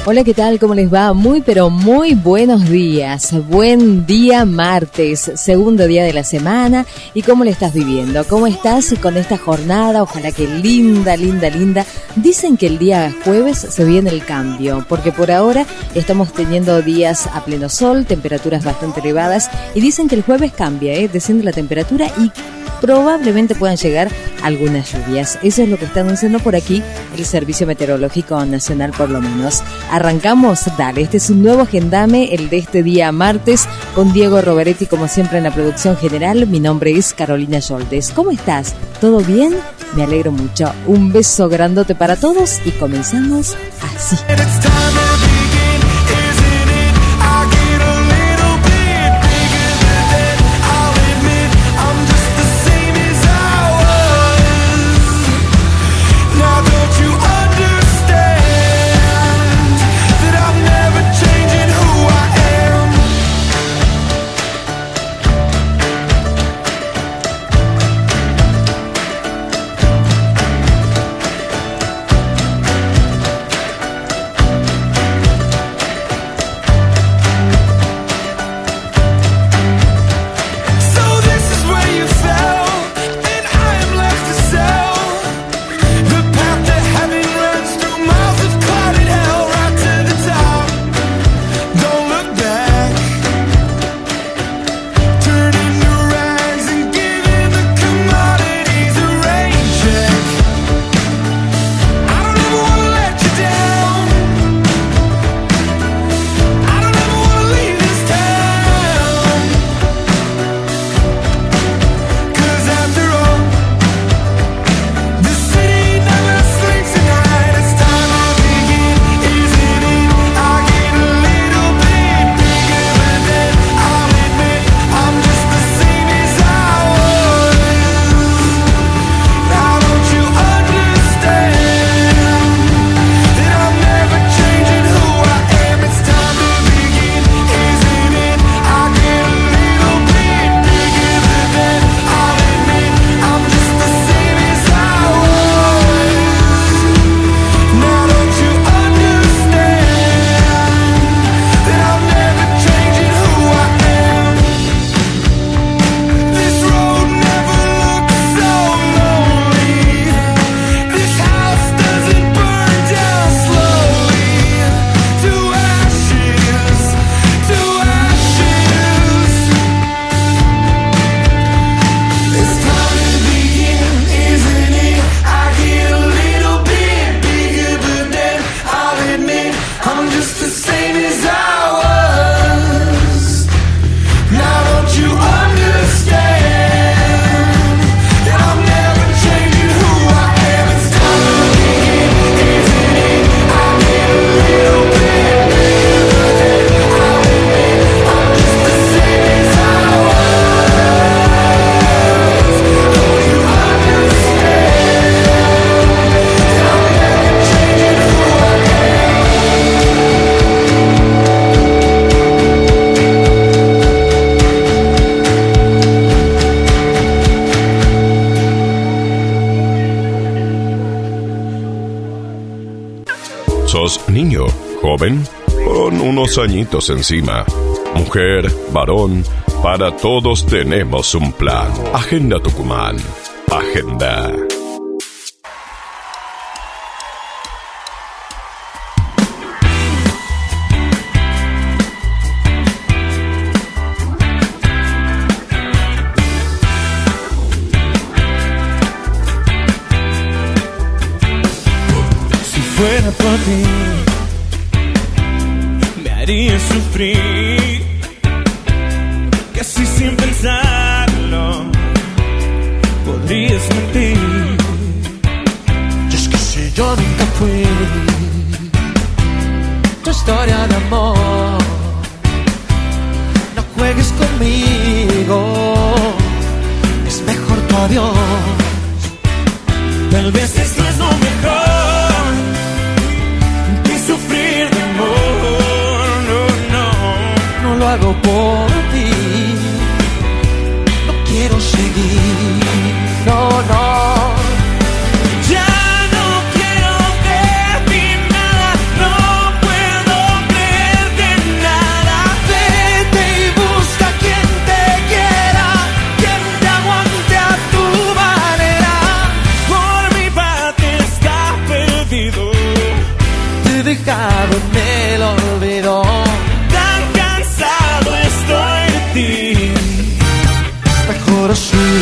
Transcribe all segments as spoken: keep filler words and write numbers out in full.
Hola, ¿qué tal? ¿Cómo les va? Muy, pero muy buenos días. Buen día martes, segundo día de la semana. ¿Y cómo le estás viviendo? ¿Cómo estás con esta jornada? Ojalá que linda, linda, linda. Dicen que el día jueves se viene el cambio, porque por ahora estamos teniendo días a pleno sol, temperaturas bastante elevadas, y dicen que el jueves cambia, ¿eh? Desciende la temperatura y probablemente puedan llegar algunas lluvias. Eso es lo que está anunciando por aquí el Servicio Meteorológico Nacional, por lo menos. Arrancamos, dale, este es un nuevo Agendame, el de este día martes, con Diego Roveretti, como siempre, en la producción general. Mi nombre es Carolina Yoldes. ¿Cómo estás? ¿Todo bien? Me alegro mucho. Un beso grandote para todos y comenzamos así. Niño, joven, con unos añitos encima. Mujer, varón, para todos tenemos un plan. Agenda Tucumán. Agenda. Si fuera por ti, me haría sufrir, casi sin pensarlo, podrías mentir. Yo es que si yo nunca fui tu historia de amor, no juegues conmigo, es mejor tu adiós. Tal vez esto es lo mejor que sufrir de amor. No, no, no lo hago por ti, no quiero seguir. No, no. Ya no quiero ver ni nada, no puedo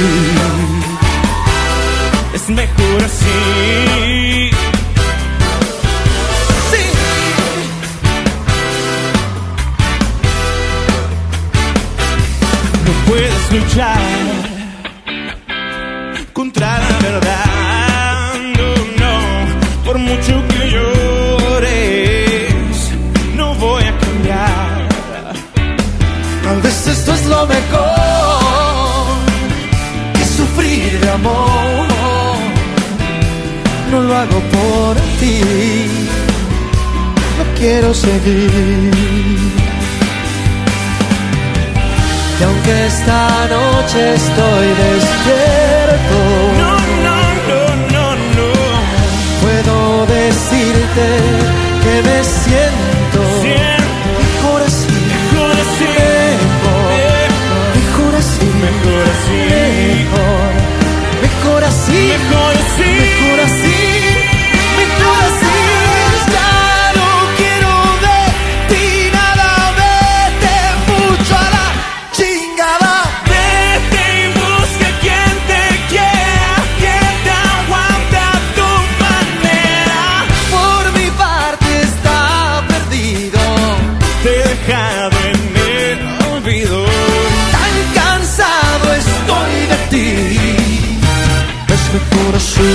Es mejor así. Sí. No puedes luchar contra la verdad, no, no. Por mucho que llores, no voy a cambiar. Tal vez esto es lo mejor, que sufrir de amor. No lo hago por ti, no quiero seguir. Y aunque esta noche estoy despierto, no, no, no, no, no, puedo decirte que me siento mejor así, mejor así, mejor, mejor así, mejor así, mejor, mejor así, mejor así, mejor así, mejor así. Ya no quiero de ti nada, vete mucho a la chingada. Vete y busca quien te quiera, quien te aguante a tu manera. Por mi parte está perdido, te he dejado en el olvido. Tan cansado estoy de ti. Es mejor así,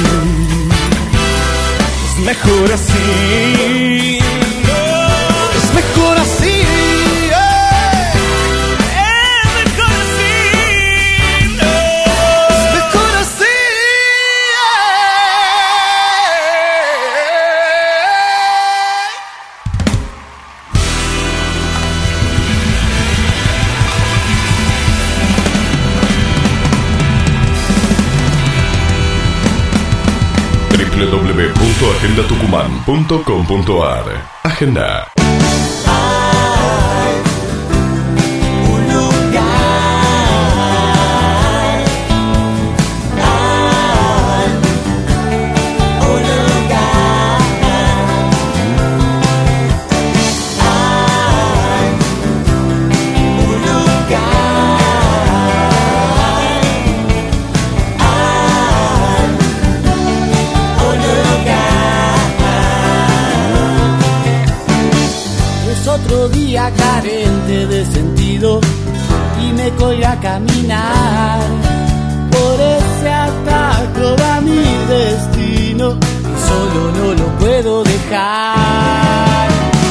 es mejor así, no. Es mejor así, eh. Es mejor así, no. Es mejor así, w w w punto agenda tucumán punto com punto a r. Agenda. Otro día carente de sentido y me voy a caminar. Por ese atajo va mi destino y solo no lo puedo dejar.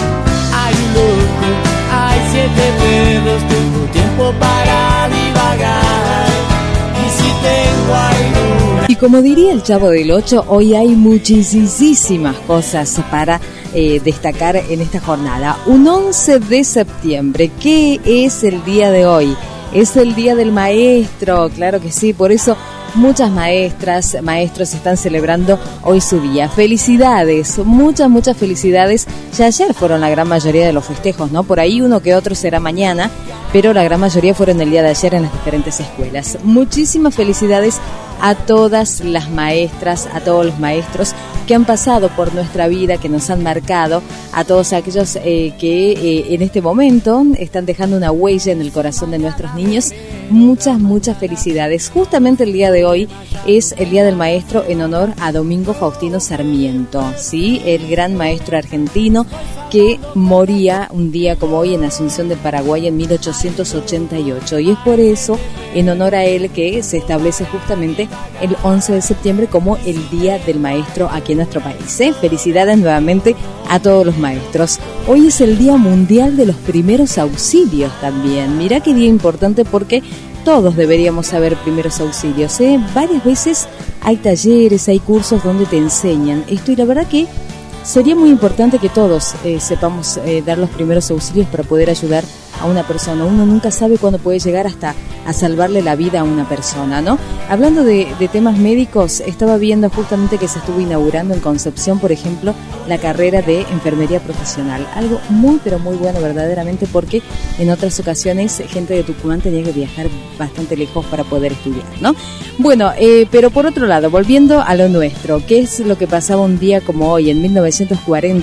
Hay un loco, hay siete perros, tengo tiempo para divagar. Y si tengo algo... Y como diría el Chavo del Ocho, hoy hay muchísimas cosas para eh, destacar en esta jornada. Un once de septiembre, ¿qué es el día de hoy? Es el Día del Maestro, claro que sí, por eso muchas maestras, maestros están celebrando hoy su día. Felicidades, muchas, muchas felicidades. Ya ayer fueron la gran mayoría de los festejos, ¿no? Por ahí uno que otro será mañana, pero la gran mayoría fueron el día de ayer en las diferentes escuelas. Muchísimas felicidades a todas las maestras, a todos los maestros que han pasado por nuestra vida, que nos han marcado, a todos aquellos eh, que eh, en este momento están dejando una huella en el corazón de nuestros niños. Muchas, muchas felicidades. Justamente el día de hoy es el Día del Maestro en honor a Domingo Faustino Sarmiento, ¿sí? El gran maestro argentino que moría un día como hoy en Asunción del Paraguay en mil ochocientos ochenta y ocho. Y es por eso, en honor a él, que se establece justamente el once de septiembre como el Día del Maestro aquí en nuestro país, ¿eh? Felicidades nuevamente a todos los maestros. Hoy es el Día Mundial de los Primeros Auxilios también. Mirá qué día importante, porque todos deberíamos saber primeros auxilios, ¿eh? Varias veces hay talleres, hay cursos donde te enseñan esto, y la verdad que sería muy importante que todos eh, sepamos eh, dar los primeros auxilios para poder ayudar a una persona. Uno nunca sabe cuándo puede llegar hasta a salvarle la vida a una persona, ¿no? Hablando de, de temas médicos, estaba viendo justamente que se estuvo inaugurando en Concepción, por ejemplo, la carrera de enfermería profesional. Algo muy, pero muy bueno verdaderamente, porque en otras ocasiones gente de Tucumán tenía que viajar bastante lejos para poder estudiar, ¿no? Bueno, eh, pero por otro lado, volviendo a lo nuestro, ¿qué es lo que pasaba un día como hoy? En mil novecientos cuarenta,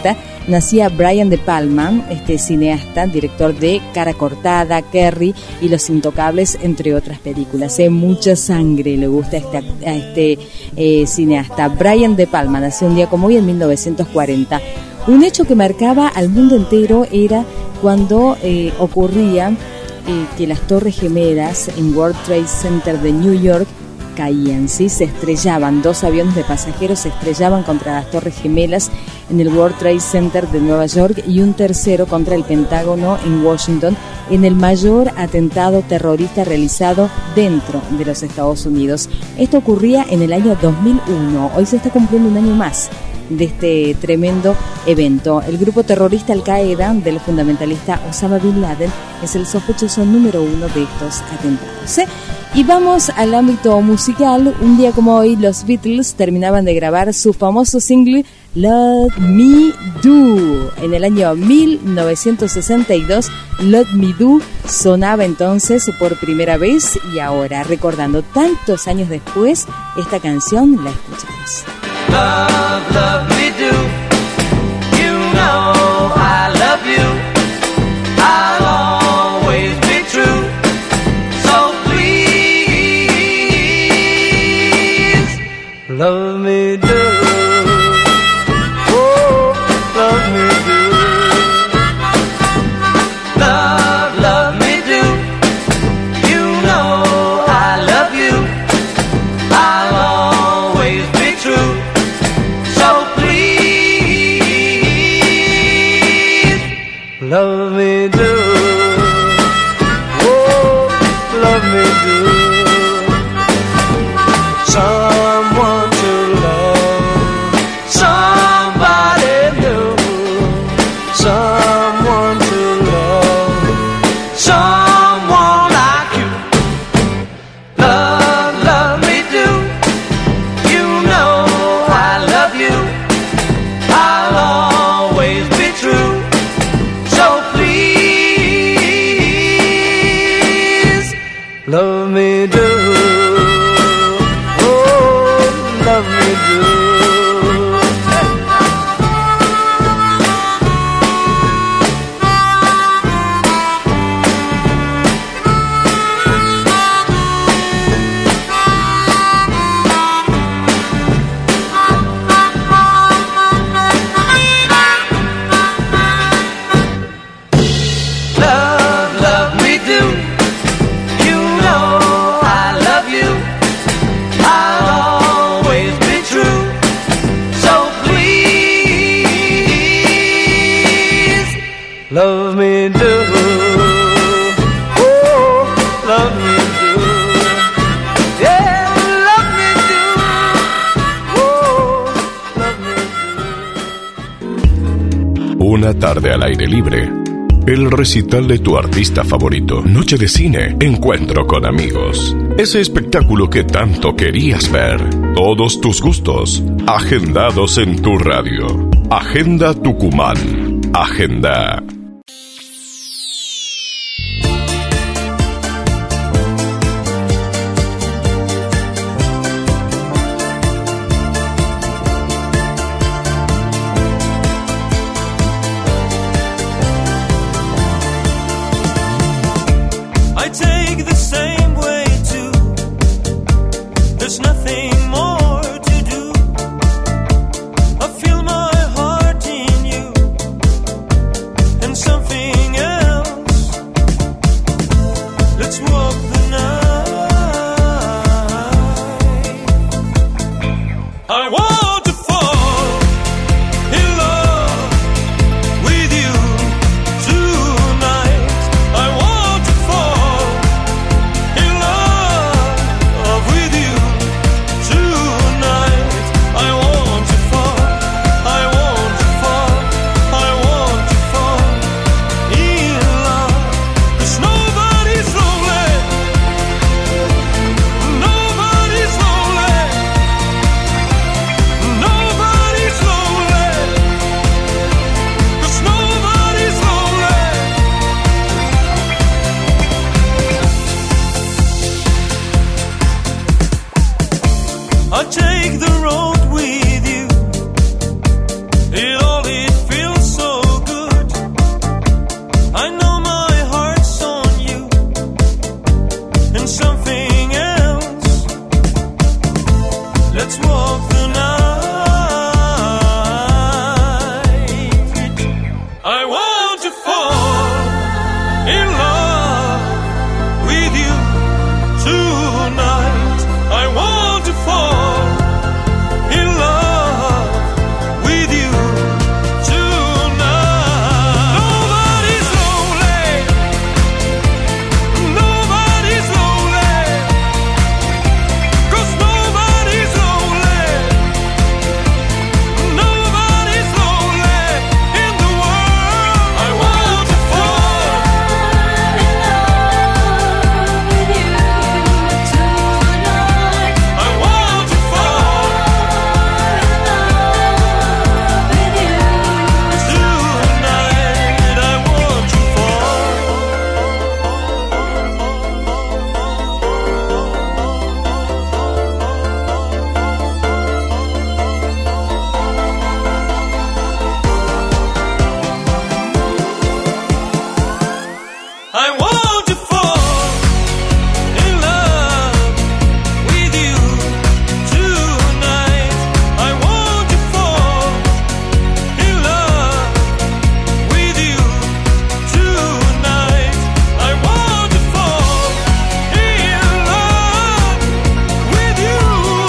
nacía Brian De Palma, este cineasta, director de Cara Cortada, Kerry y Los Intocables, entre otras películas. ¿eh? Mucha sangre le gusta a este, a este eh, cineasta. Brian De Palma nació un día como hoy en mil novecientos cuarenta. Un hecho que marcaba al mundo entero era cuando eh, ocurría eh, que las Torres Gemelas en World Trade Center de New York caían, ¿sí? Se estrellaban, dos aviones de pasajeros se estrellaban contra las Torres Gemelas en el World Trade Center de Nueva York y un tercero contra el Pentágono en Washington, en el mayor atentado terrorista realizado dentro de los Estados Unidos. Esto ocurría en el año dos mil uno, hoy se está cumpliendo un año más de este tremendo evento. El grupo terrorista Al-Qaeda del fundamentalista Osama Bin Laden es el sospechoso número uno de estos atentados. ¿eh? Y vamos al ámbito musical. Un día como hoy, los Beatles terminaban de grabar su famoso single Let Me Do. En el año mil novecientos sesenta y dos, Let Me Do sonaba entonces por primera vez, y ahora, recordando tantos años después, esta canción la escuchamos. Love, love me do. You know I love you. I'll always be true. So please, love me do. Oh, love me do. Love, love me do. You know I love you. I'll always be true. Love me do, oh, love me do. Someone to love, somebody new. Someone to love, someone like you. Love, love me do. You know I love you. I'll always be true. Love me do, oh, love me do. Love, love me do. Love me do, oh, love me do, yeah, love me do, oh, love me do. Una tarde al aire libre, el recital de tu artista favorito, noche de cine, encuentro con amigos, ese espectáculo que tanto querías ver, todos tus gustos, agendados en tu radio. Agenda Tucumán, Agenda. and something else. Let's walk the night. I want to fall in love with you tonight. I want to fall in love with you tonight. Nobody's lonely. Nobody's lonely. 'Cause nobody's lonely. Nobody's lonely in the world. I want to fall in love with you tonight. I want to fall in love with you tonight. I want to fall. I want to fall in love with you tonight. I want to fall in love with you tonight. I want to fall in love with you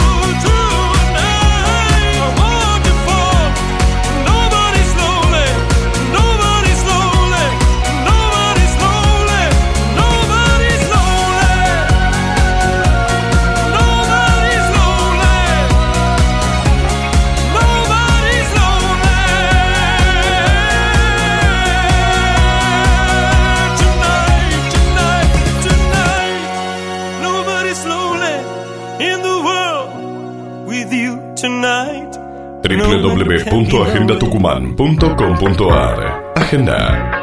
tonight. I want to fall. Nobody's lonely. Nobody's lonely. Nobody's lonely. Nobody's lonely. Nobody's lonely. Nobody's lonely tonight, tonight, tonight. Nobody's lonely in the world with you tonight. w w w punto agenda tucumán punto com punto a r. Agenda.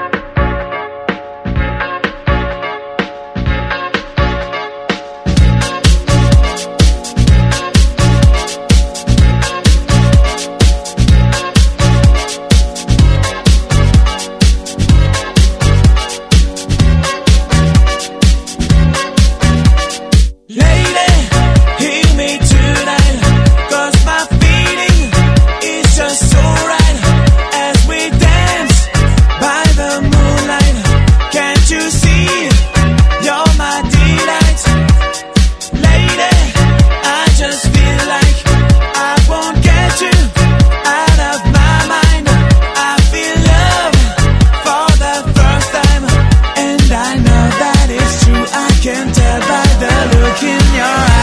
Lady, hear me tonight, 'cause my feeling is just so right as we dance by the moonlight. Can't you see you're my delight? Lady, I just feel like I won't get you out of my mind. I feel love for the first time, and I know that it's true. I can tell by the look in your eyes.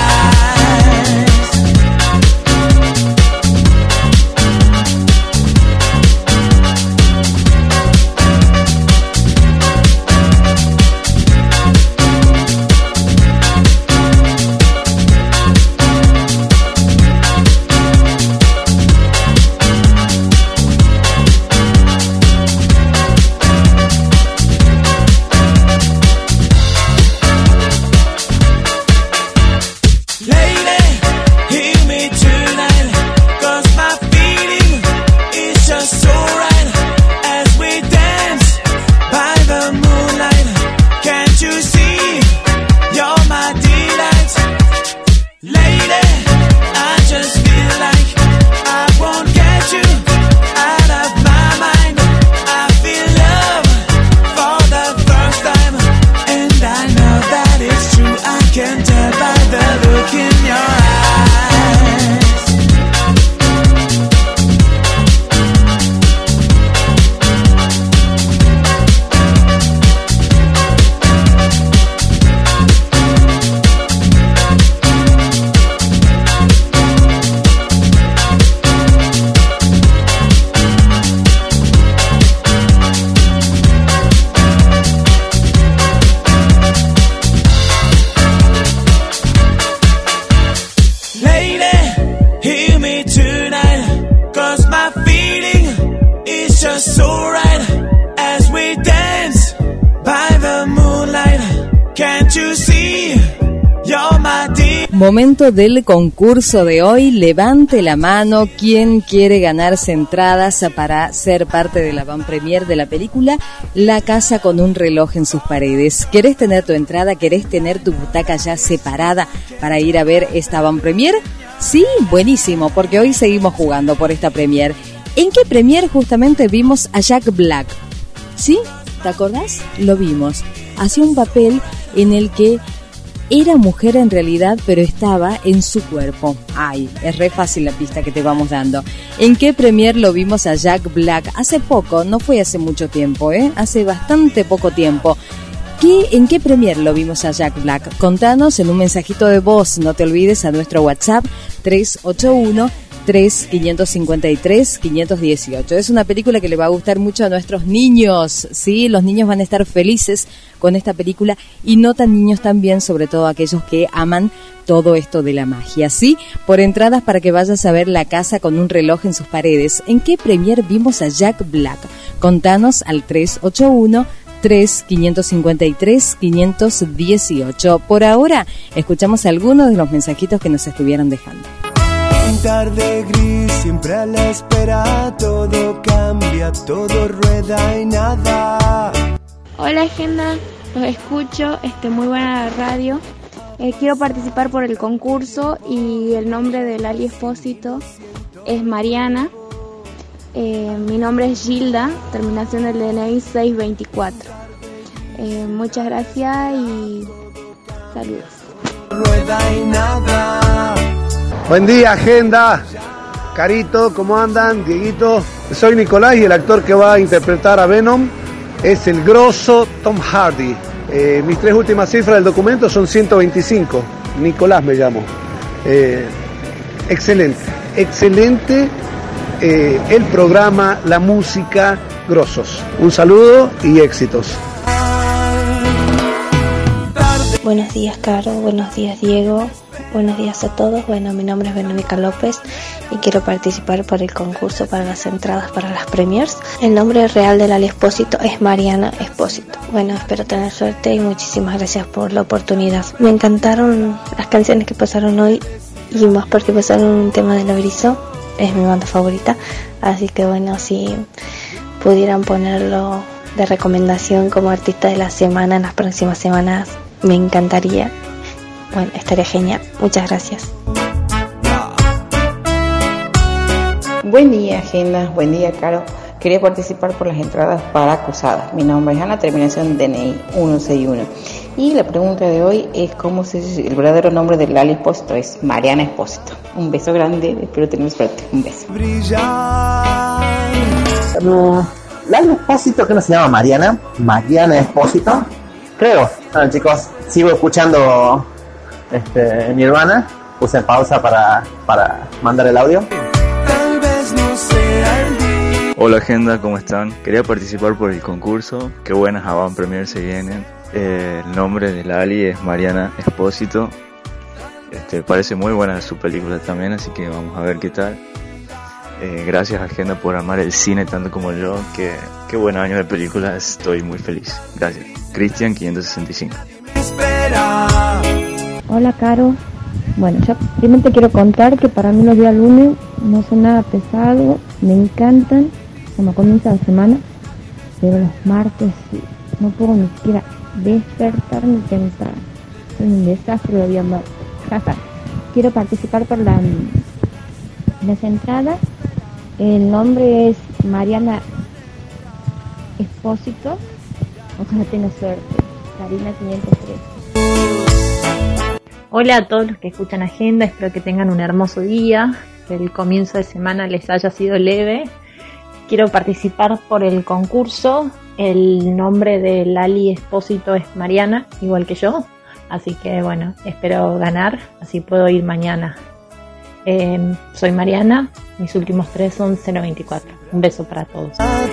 Lady, hear me tonight, 'cause my feeling is just so right as we dance by the moonlight. Can't you see you're my delight? Lady, I just feel like I won't get you out of my mind. I feel love for the first time, and I know that it's true. I can tell by the look in your eyes. Lady, hear me tonight, 'cause my feeling is just so right as we dance by the moonlight. Can't you see you're my dear? Momento del concurso de hoy. Levante la mano quien quiere ganarse entradas para ser parte de la avant-première de la película La casa con un reloj en sus paredes. ¿Querés tener tu entrada? ¿Querés tener tu butaca ya separada para ir a ver esta avant-première? Sí, buenísimo, porque hoy seguimos jugando por esta premiere. ¿En qué premiere justamente vimos a Jack Black? ¿Sí? ¿Te acordás? Lo vimos. Hacía un papel en el que era mujer en realidad, pero estaba en su cuerpo. Ay, es re fácil la pista que te vamos dando. ¿En qué premier lo vimos a Jack Black? Hace poco, no fue hace mucho tiempo, ¿eh? Hace bastante poco tiempo. ¿Qué, ¿En qué premier lo vimos a Jack Black? Contanos en un mensajito de voz, no te olvides, a nuestro WhatsApp tres ocho uno, tres cinco cinco tres, cinco uno ocho. Es una película que le va a gustar mucho a nuestros niños, ¿sí? Los niños van a estar felices con esta película y no tan niños también, sobre todo aquellos que aman todo esto de la magia, ¿sí? Por entradas para que vayas a ver La casa con un reloj en sus paredes. ¿En qué premier vimos a Jack Black? Contanos al tres ocho uno, tres cinco cinco tres, cinco uno ocho. Por ahora, escuchamos algunos de los mensajitos que nos estuvieron dejando. Tarde gris, siempre a la espera, todo cambia, todo rueda y nada. Hola Agenda, los escucho, este, muy buena radio. Eh, quiero participar por el concurso y el nombre del Ali Espósito es Mariana. Eh, mi nombre es Gilda, terminación del D N I seiscientos veinticuatro. Eh, muchas gracias y saludos. Rueda y nada. Buen día, Agenda. Carito, ¿cómo andan? Dieguito. Soy Nicolás y el actor que va a interpretar a Venom es el grosso Tom Hardy. Eh, mis tres últimas cifras del documento son ciento veinticinco. Nicolás me llamo. Eh, excelente, excelente eh, el programa, la música, grosos. Un saludo y éxitos. Buenos días, Caro. Buenos días, Diego. Buenos días a todos. Bueno, mi nombre es Verónica López y quiero participar por el concurso para las entradas para las premiers. El nombre real del Ali Espósito es Mariana Espósito. Bueno, espero tener suerte y muchísimas gracias por la oportunidad. Me encantaron las canciones que pasaron hoy y más porque pasaron un tema de La Briso. Es mi banda favorita. Así que bueno, si pudieran ponerlo de recomendación como artista de la semana en las próximas semanas, me encantaría. Bueno, estaría genial. Muchas gracias. Buen día, Agenda. Buen día, Caro. Quería participar por las entradas para Cruzadas. Mi nombre es Ana, terminación D N I ciento sesenta y uno. Y la pregunta de hoy es cómo se dice el verdadero nombre del Ali Espósito. Es Mariana Espósito. Un beso grande. Espero tener suerte. Un beso. No, Lali Espósito, que no se llama Mariana. Mariana Espósito. Creo. Bueno, chicos, sigo escuchando este, Nirvana. Puse en pausa para, para mandar el audio. Tal vez no sea el día. Hola Agenda, ¿cómo están? Quería participar por el concurso. Qué buenas avant premiere se vienen. Eh, el nombre de Lali es Mariana Espósito. Este, parece muy buena su película también, así que vamos a ver qué tal. Eh, gracias Agenda por amar el cine tanto como yo. Que, qué buen año de películas, estoy muy feliz. Gracias. Cristian quinientos sesenta y cinco. Espera. Hola Caro, bueno, yo primero te quiero contar que para mí los días lunes no son nada pesados, me encantan, como comienza la semana, pero los martes no puedo ni siquiera despertarme temprano, soy un desastre los días martes. Quiero participar por la, las entradas, el nombre es Mariana Espósito, ojalá tenga suerte, Karina quinientos tres. Hola a todos los que escuchan Agenda, espero que tengan un hermoso día, que el comienzo de semana les haya sido leve. Quiero participar por el concurso, el nombre de Lali Espósito es Mariana, igual que yo, así que bueno, espero ganar, así puedo ir mañana. Eh, soy Mariana, mis últimos tres son cero veinticuatro. Un beso para todos.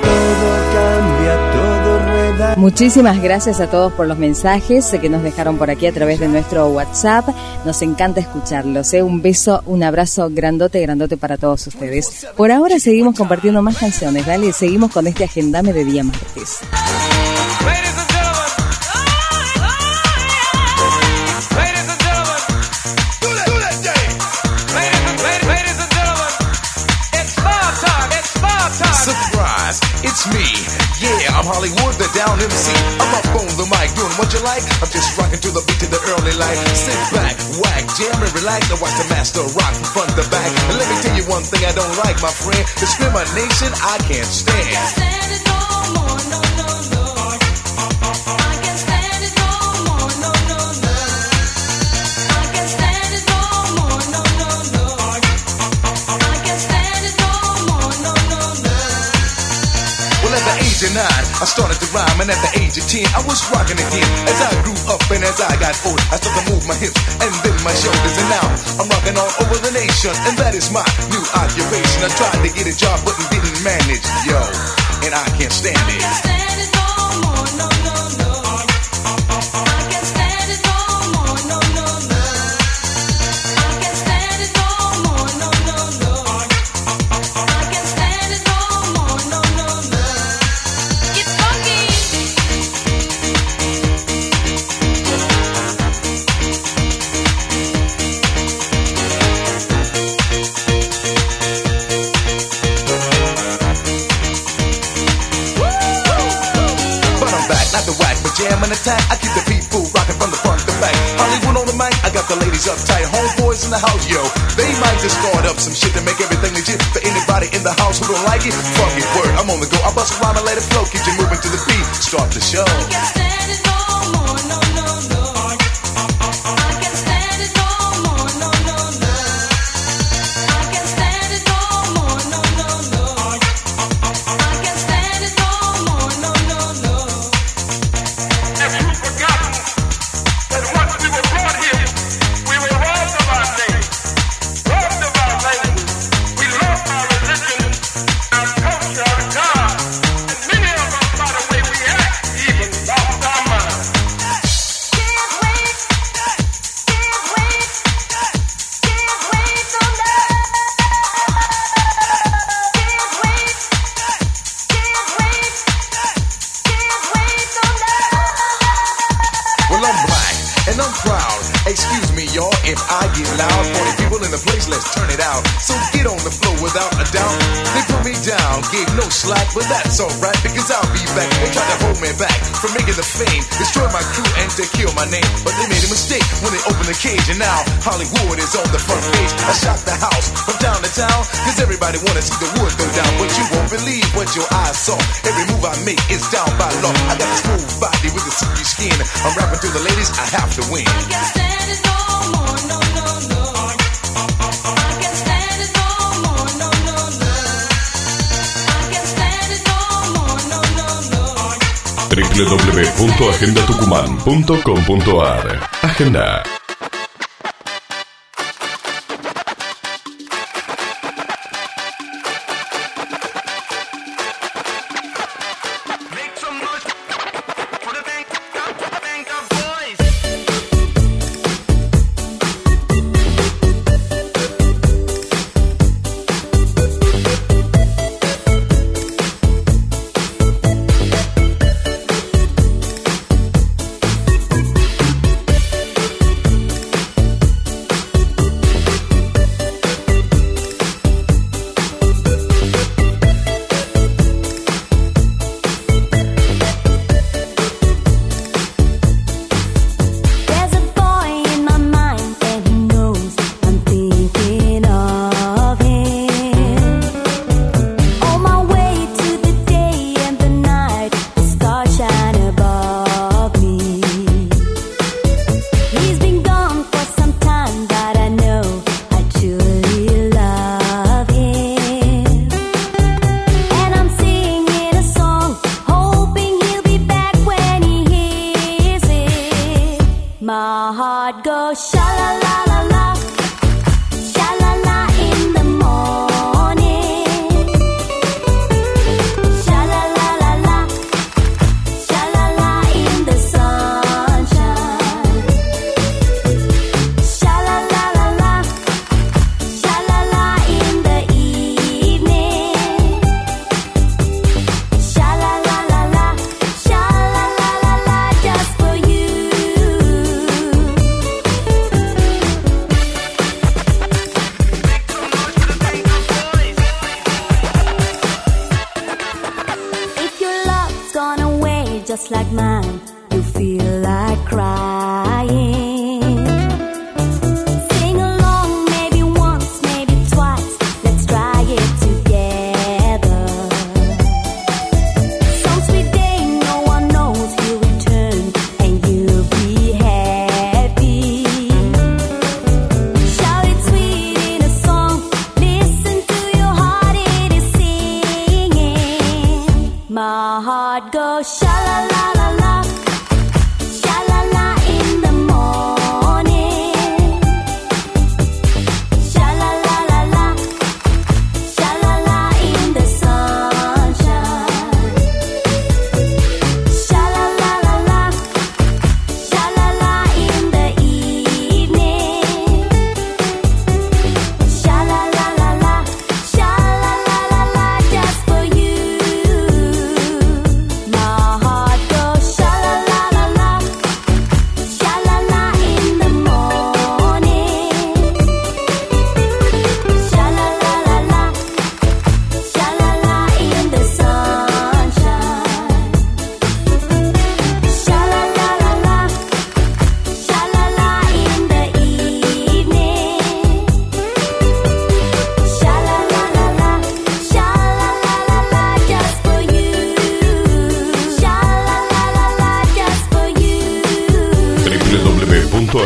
Muchísimas gracias a todos por los mensajes que nos dejaron por aquí a través de nuestro WhatsApp. Nos encanta escucharlos, ¿eh? Un beso, un abrazo grandote, grandote para todos ustedes. Por ahora seguimos compartiendo más canciones, ¿vale? Seguimos con este agendame de día martes. M C. I'm up on the mic doing what you like. I'm just rocking to the beat to the early light. Sit back, whack, jam and relax. I watch the master rock from front to back. And let me tell you one thing I don't like, my friend. Discrimination I can't stand. I can't stand it no more, no, no, no. I can't stand it no more, no, no, no. I can't stand it no more, no, no, no. I can't stand it no more, no, no, no. Well, at the age of nine, I started to rhyme, and at the age of ten, I was rocking again. As I grew up and as I got old, I started to move my hips and then my shoulders, and now I'm rocking all over the nation, and that is my new occupation. I tried to get a job, but didn't manage, yo, and I can't stand it. I can't stand it no more, no, no, no. I can't stand it no more, no, no, no. I can't stand it no more, no, no, no. I can't stand it no more, no, no, no. It's funky. Not the whack, but jam and attack. I keep the people rocking from the front to back. Hollywood on the mic, I got the ladies uptight. Homeboys in the house, yo. They might just start up some shit to make everything legit. For anybody in the house who don't like it, fuck it, word, I'm on the go. I bust around and let it flow. Keep you moving to the beat. Start the show. I can't stand it no more, no, no, no. I can't stand it no more, no, no, no. I can't stand it no more, no, no, no. I can't stand it no more, no, no, no. Have you forgotten that once we were brought here, we were robbed of our name, robbed of our language, we lost our religion, our culture, our God, and many of us, by the way we act, even lost our minds. Can't wait, can't wait, can't wait so long. Can't wait, can't wait, can't wait so long. Well, I'm black and I'm proud. Excuse me, y'all, if I get loud. forty people in the place, let's turn it out. So get on the floor without a doubt. They put me down, gave no slack, but that's alright because I'll be back. They tried to hold me back from making the fame, destroy my crew and to kill my name. But they made a mistake when they opened the cage, and now Hollywood is on the front page. I shot the house from town to town, cause everybody wanna see the wood go down. But you won't believe what your eyes saw. Every move I make is down by law. I got a smooth body with a silky skin. I'm rapping to the ladies, I have to win. I can't stand it no more, no, no, no. I can't stand it no more, no, no, no. I can't stand it no more, no, no, no. w w w punto agenda tucumán punto com punto a r. Agenda.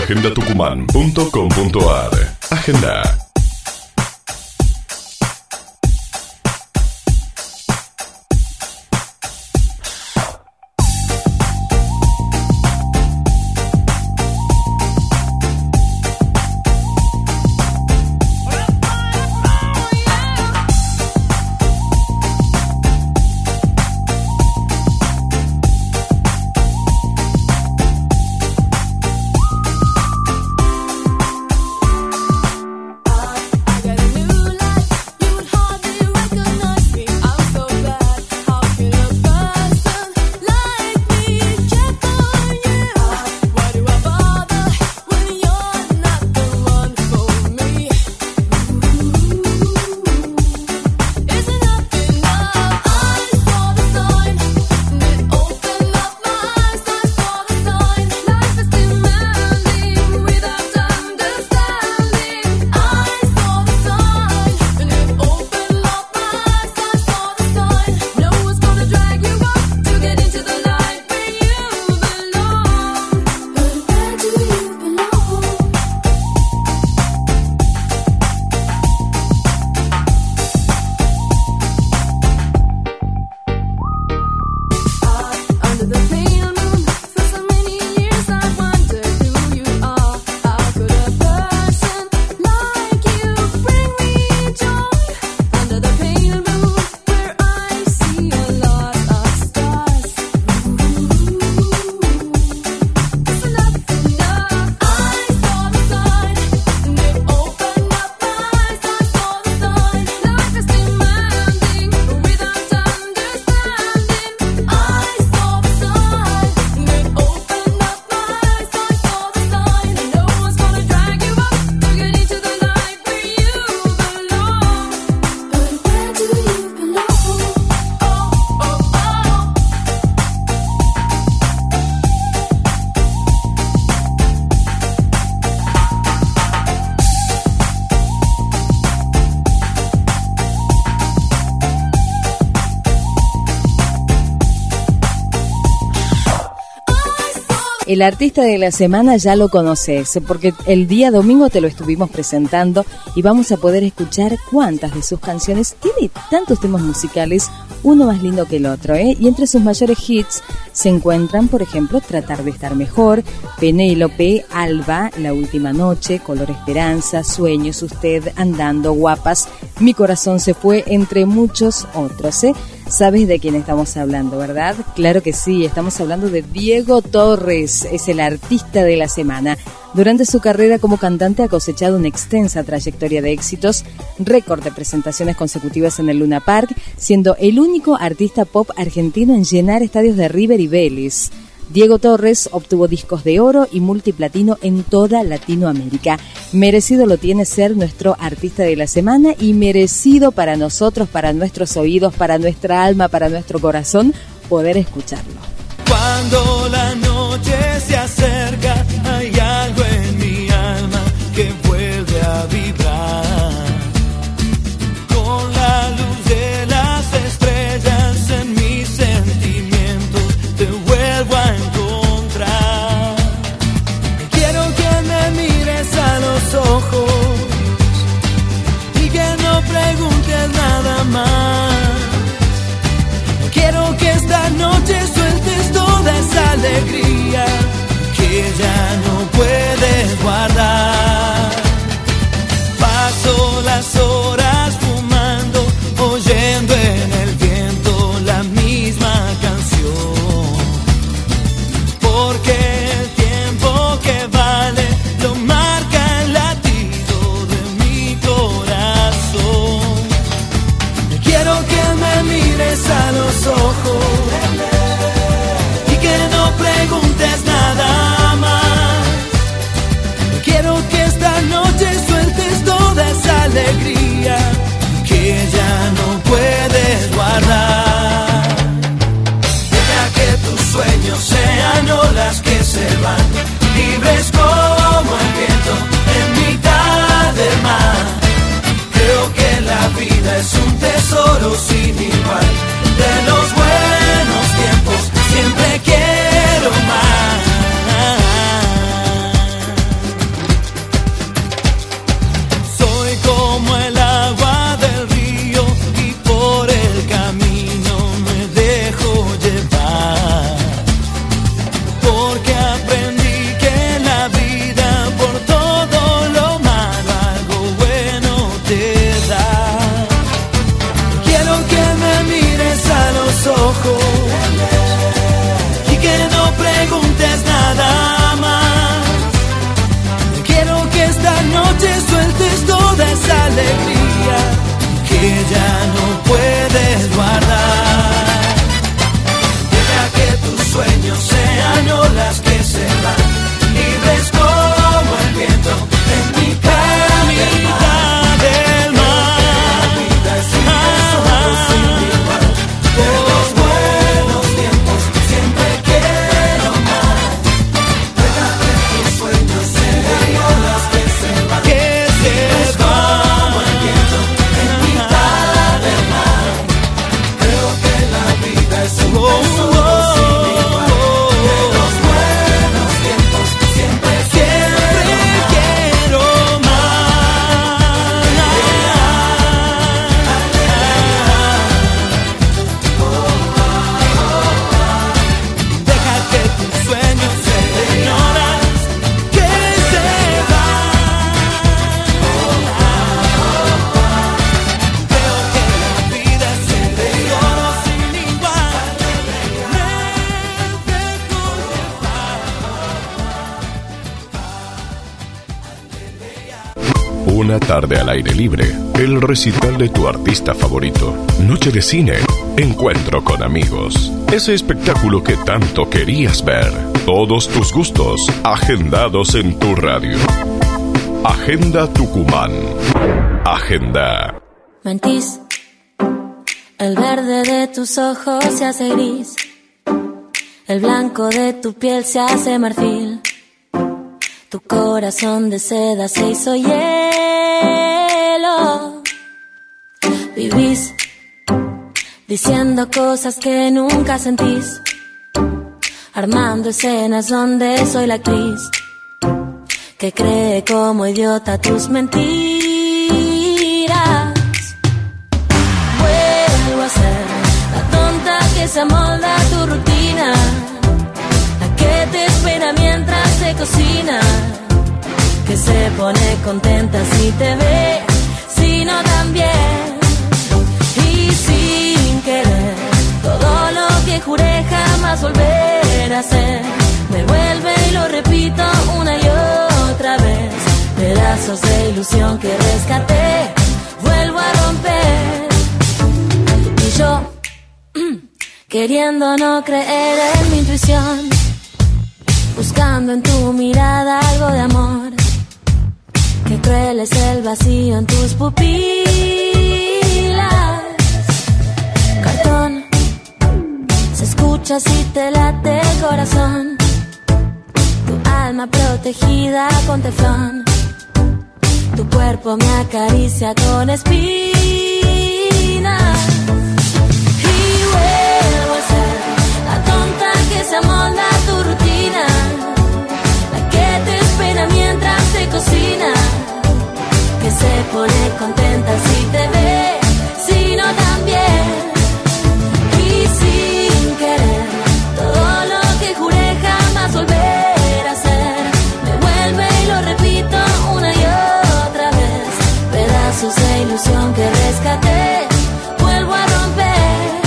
agenda tucumán punto com punto ar. Agenda. El artista de la semana ya lo conoces, porque el día domingo te lo estuvimos presentando y vamos a poder escuchar cuántas de sus canciones. Tiene tantos temas musicales, uno más lindo que el otro, ¿eh? Y entre sus mayores hits se encuentran, por ejemplo, Tratar de estar mejor, Penélope, Alba, La última noche, Color Esperanza, Sueños, Usted, Andando, Guapas, Mi corazón se fue, entre muchos otros, ¿eh? Sabes de quién estamos hablando, ¿verdad? Claro que sí, estamos hablando de Diego Torres, es el artista de la semana. Durante su carrera como cantante ha cosechado una extensa trayectoria de éxitos, récord de presentaciones consecutivas en el Luna Park, siendo el único artista pop argentino en llenar estadios de River y Vélez. Diego Torres obtuvo discos de oro y multiplatino en toda Latinoamérica. Merecido lo tiene ser nuestro artista de la semana y merecido para nosotros, para nuestros oídos, para nuestra alma, para nuestro corazón, poder escucharlo. Cuando la noche se acerca, hay algo en mi alma que vuelve a vibrar. Con la luz de las estrellas en mis sentimientos te vuelvo a encontrar. Quiero que me mires a los ojos y que no preguntes nada más. Quiero que esta noche sueltes toda esa alegría que ya no puedes guardar. Paso las horas fumando, oyendo en el viento la misma canción, porque el tiempo que vale lo marca el latido de mi corazón. Quiero que me mires a los ojos y que no preguntes nada más. Quiero que esta noche sueltes toda esa alegría que ya no puedes guardar. Deja que tus sueños sean olas que se van, libres como el viento en mitad del mar. Creo que la vida es un tesoro sin igual. De los buenos tiempos siempre quiero más. ya no puedes guardar. Deja que tus sueños sean olas que se van, libres como el viento en mitad del mar. Del mar. La vida es un tesoro sin igual, de los buenos tiempos siempre quiero más. Deja que tus sueños sean olas que se van, libres como el viento en mitad del mar. Creo que la vida es un tesoro sin igual, de los buenos tiempos siempre siempre quiero más. Deja que tus sueños sean olas que se van. Creo que la vida es un tesoro sin igual. Me dejo Una tarde al aire libre, el recital de tu artista favorito, noche de cine, encuentro con amigos, ese espectáculo que tanto querías ver, todos tus gustos agendados en tu radio. Agenda Tucumán. Agenda. Mentís, el verde de tus ojos se hace gris, el blanco de tu piel se hace marfil, tu corazón de seda se hizo hielo. Vivís diciendo cosas que nunca sentís, armando escenas donde soy la actriz que cree como idiota tus mentiras. Vuelvo a ser la tonta que se amolda a tu rutina, la que te espera mientras te cocina, que se pone contenta si te ve, si no también. Y sin querer, todo lo que juré jamás volver a hacer, me vuelve y lo repito una y otra vez. Pedazos de ilusión que rescaté, vuelvo a romper. Y yo, queriendo no creer en mi intuición, buscando en tu mirada algo de amor. Qué cruel es el vacío en tus pupilas. Cartón, se escucha si te late el corazón, tu alma protegida con teflón, tu cuerpo me acaricia con espinas. Y vuelvo a ser la tonta que se amolda a tu rutina, la que te espera mientras te cocina, que se pone contenta si te ve, si no también. Y sin querer, todo lo que juré jamás volver a hacer, me vuelve y lo repito una y otra vez. Pedazos de ilusión que rescaté, vuelvo a romper.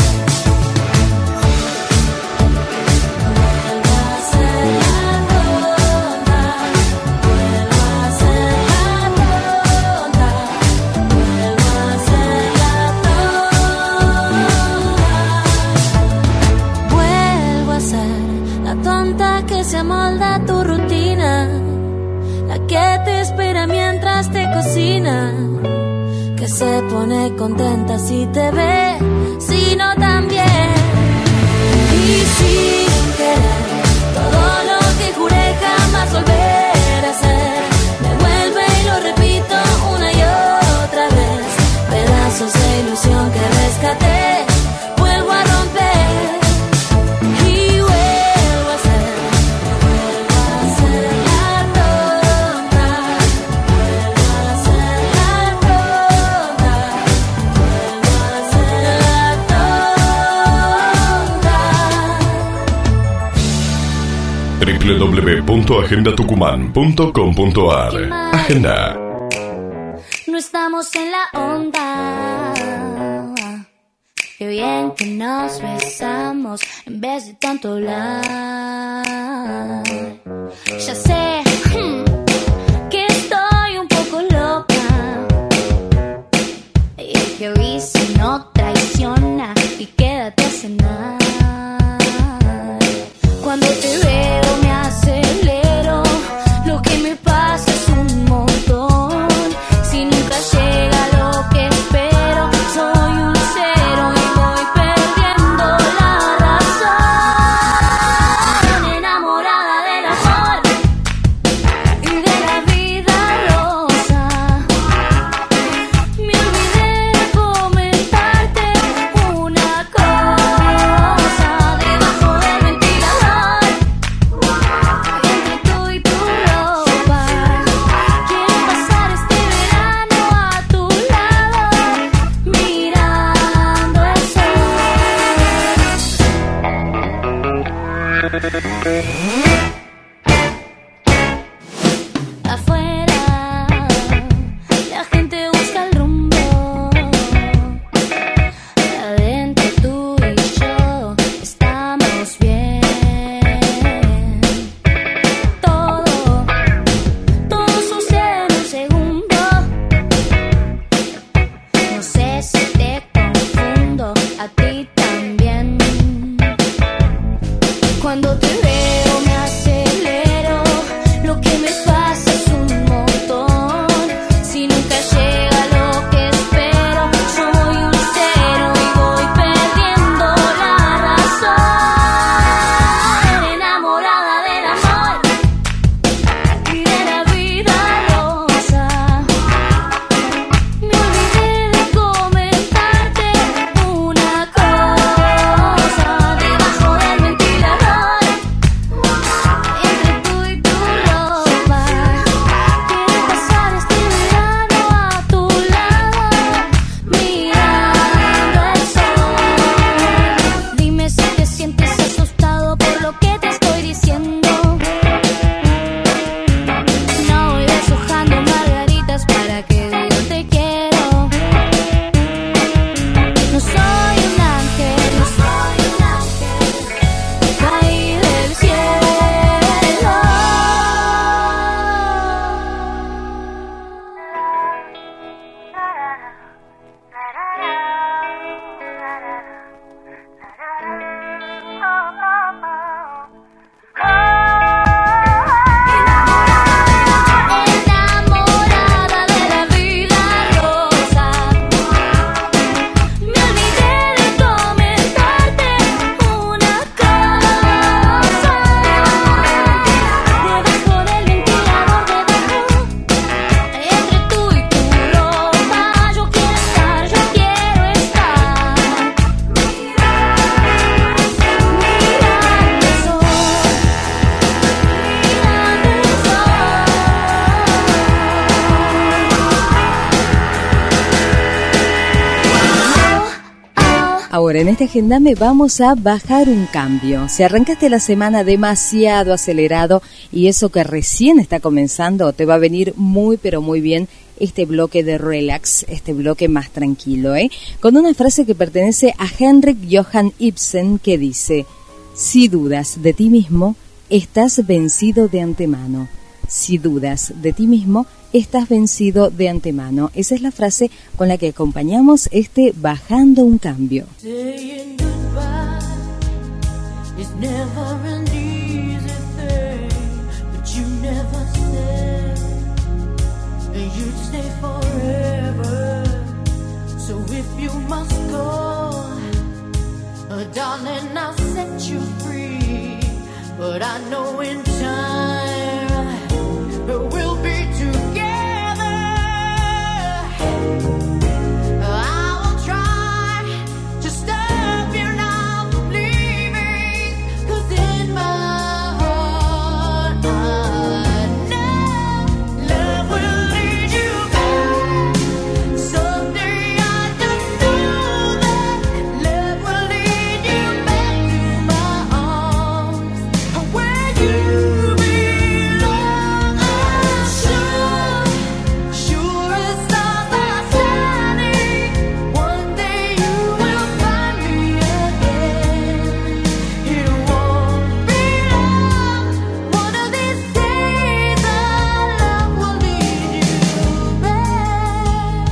Vuelvo a ser la tonta, vuelvo a ser la tonta, vuelvo a ser la tonta. Vuelvo a ser la tonta que se amolda a tu rutina, la que te espera mientras te cocina, que se pone contenta si te ve, si no también. Y sin querer, todo lo que juré jamás volver a hacer, me vuelve y lo repito una y otra vez. Pedazos de ilusión que rescaté, vuelvo a romper. Y vuelvo a ser, vuelvo a ser la tonta, vuelvo a ser la tonta, vuelvo a ser la tonta. w w w punto agenda tucumán punto com punto a r. Agenda. No estamos en la onda. Qué bien que nos besamos en vez de tanto hablar. Ya sé hmm, que estoy un poco loca y que hoy Ahora, en este Agendame vamos a bajar un cambio. Si arrancaste la semana demasiado acelerado y eso que recién está comenzando, te va a venir muy pero muy bien este bloque de relax, este bloque más tranquilo, ¿eh? Con una frase que pertenece a Henrik Johan Ibsen que dice: si dudas de ti mismo, estás vencido de antemano. Si dudas de ti mismo, estás vencido de antemano. Esa es la frase con la que acompañamos este Bajando un Cambio. Saying goodbye is never an easy thing, but you never said you'd stay forever. So if you must go, oh, darling, I'll set you free. But I know in time we'll be together. I will try to stop you now from leaving, 'cause in my heart I know love will lead you back. Someday I just know that love will lead you back to my arms, where you belong. I'm sure, sure as stars are shining, one day you will find me again. It won't be long, one of these days our love will lead you back.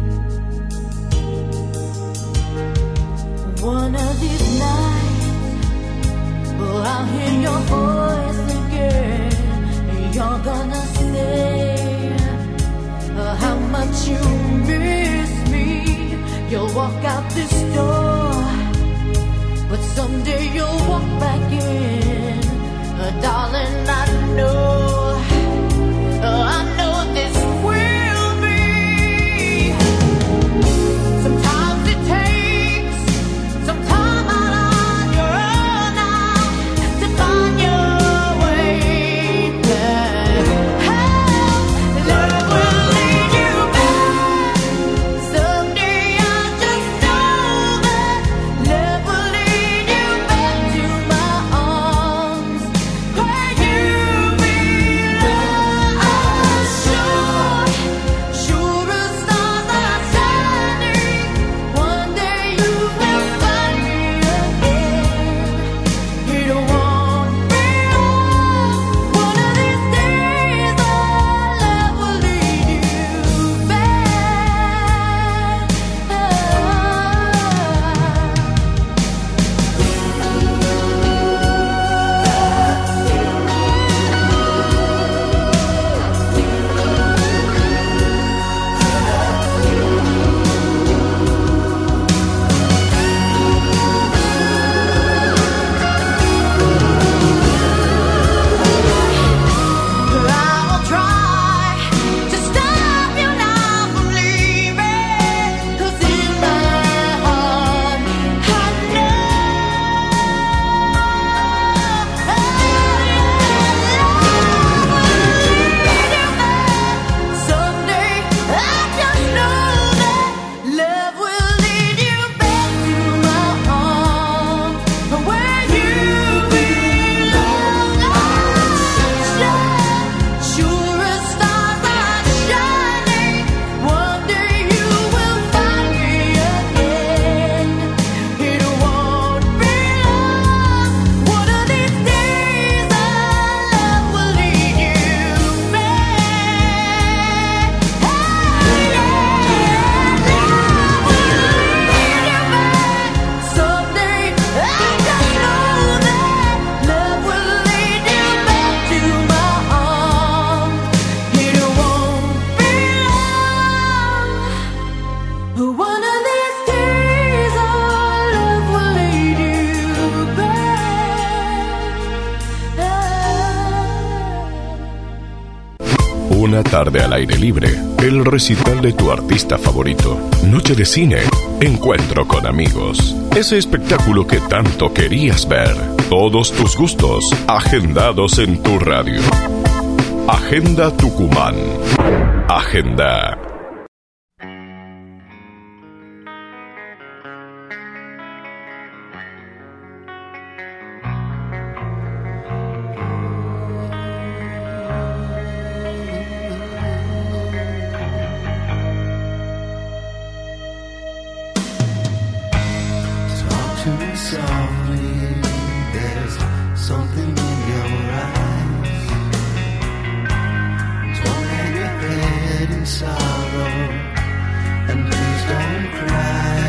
One of these nights, oh, I'll hear your voice again. You're gonna say uh, how much you miss me. You'll walk out this door, but someday you'll walk back in. Uh, darling, I know, uh, I know this will be. Sometimes it takes some time out on your own now to find your way back. Love will lead you back. Someday I just know that love will lead you back to my arms, where you belong. I'm sure, sure as stars are shining, one day you will find me again. It won't be long, one of these days our love will lead you back. I will try to stop you now from leaving, 'cause in my heart I know love will lead you back. Someday I just know that love will lead you back to my arms, where you belong. I'm sure, sure as stars are shining, one day you will find me again. It won't be long, one of these days our love will lead you back. Hey, yeah, love will lead you back. Someday I just know that love will lead you back to my arms. It won't be long, one of these days our love will lead you back. Una tarde al aire libre, el recital de tu artista favorito, noche de cine, encuentro con amigos, ese espectáculo que tanto querías ver, todos tus gustos, agendados en tu radio. Agenda Tucumán. Agenda. softly. There's something in your eyes. Don't hang your head in sorrow, and please don't cry.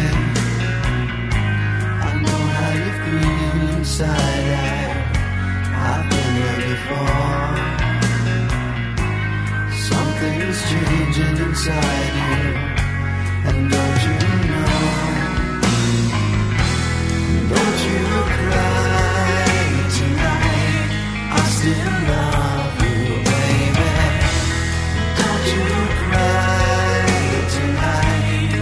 I know how you feel inside. I, I've been there before. Something's changing inside you, and don't you know? Don't you cry tonight, I still love you, baby. Don't you cry tonight.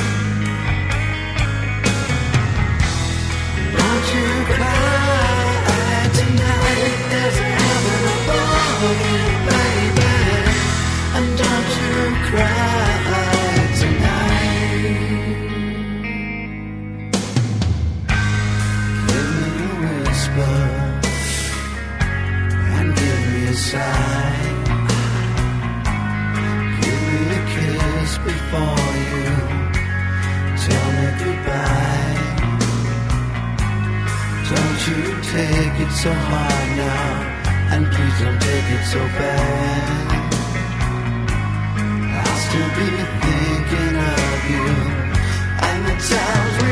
Don't you cry tonight, there's a heaven above you, baby. And don't you cry tonight. Give me a whisper and give me a sigh. Give me a kiss before you tell me goodbye. Don't you take it so hard now, and please don't take it so bad. I'll still be thinking of you and the times we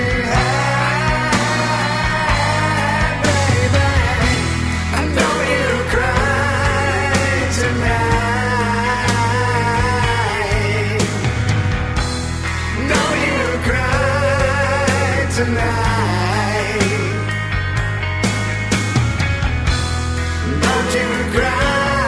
had, baby. And don't you cry tonight. Don't you cry tonight. Don't you cry.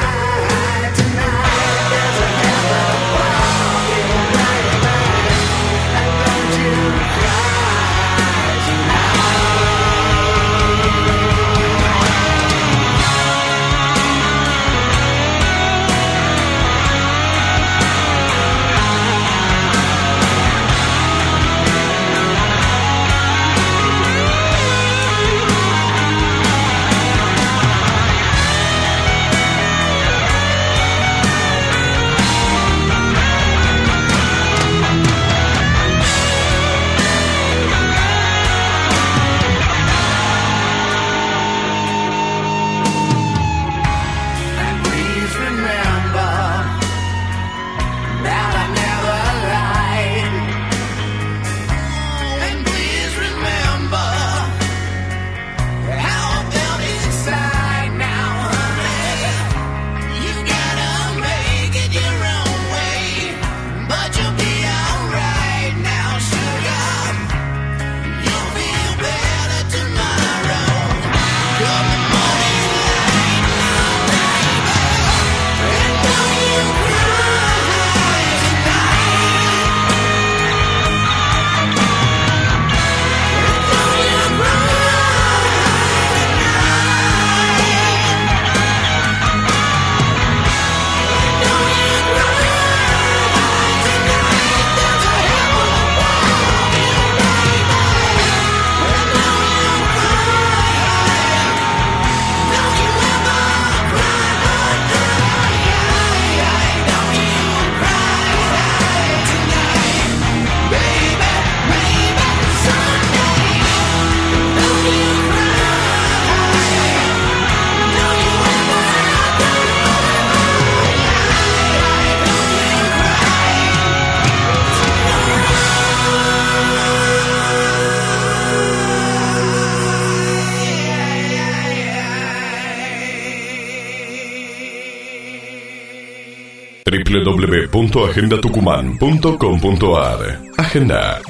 doble u doble u doble u punto agenda tucumán punto com punto a r. Agenda.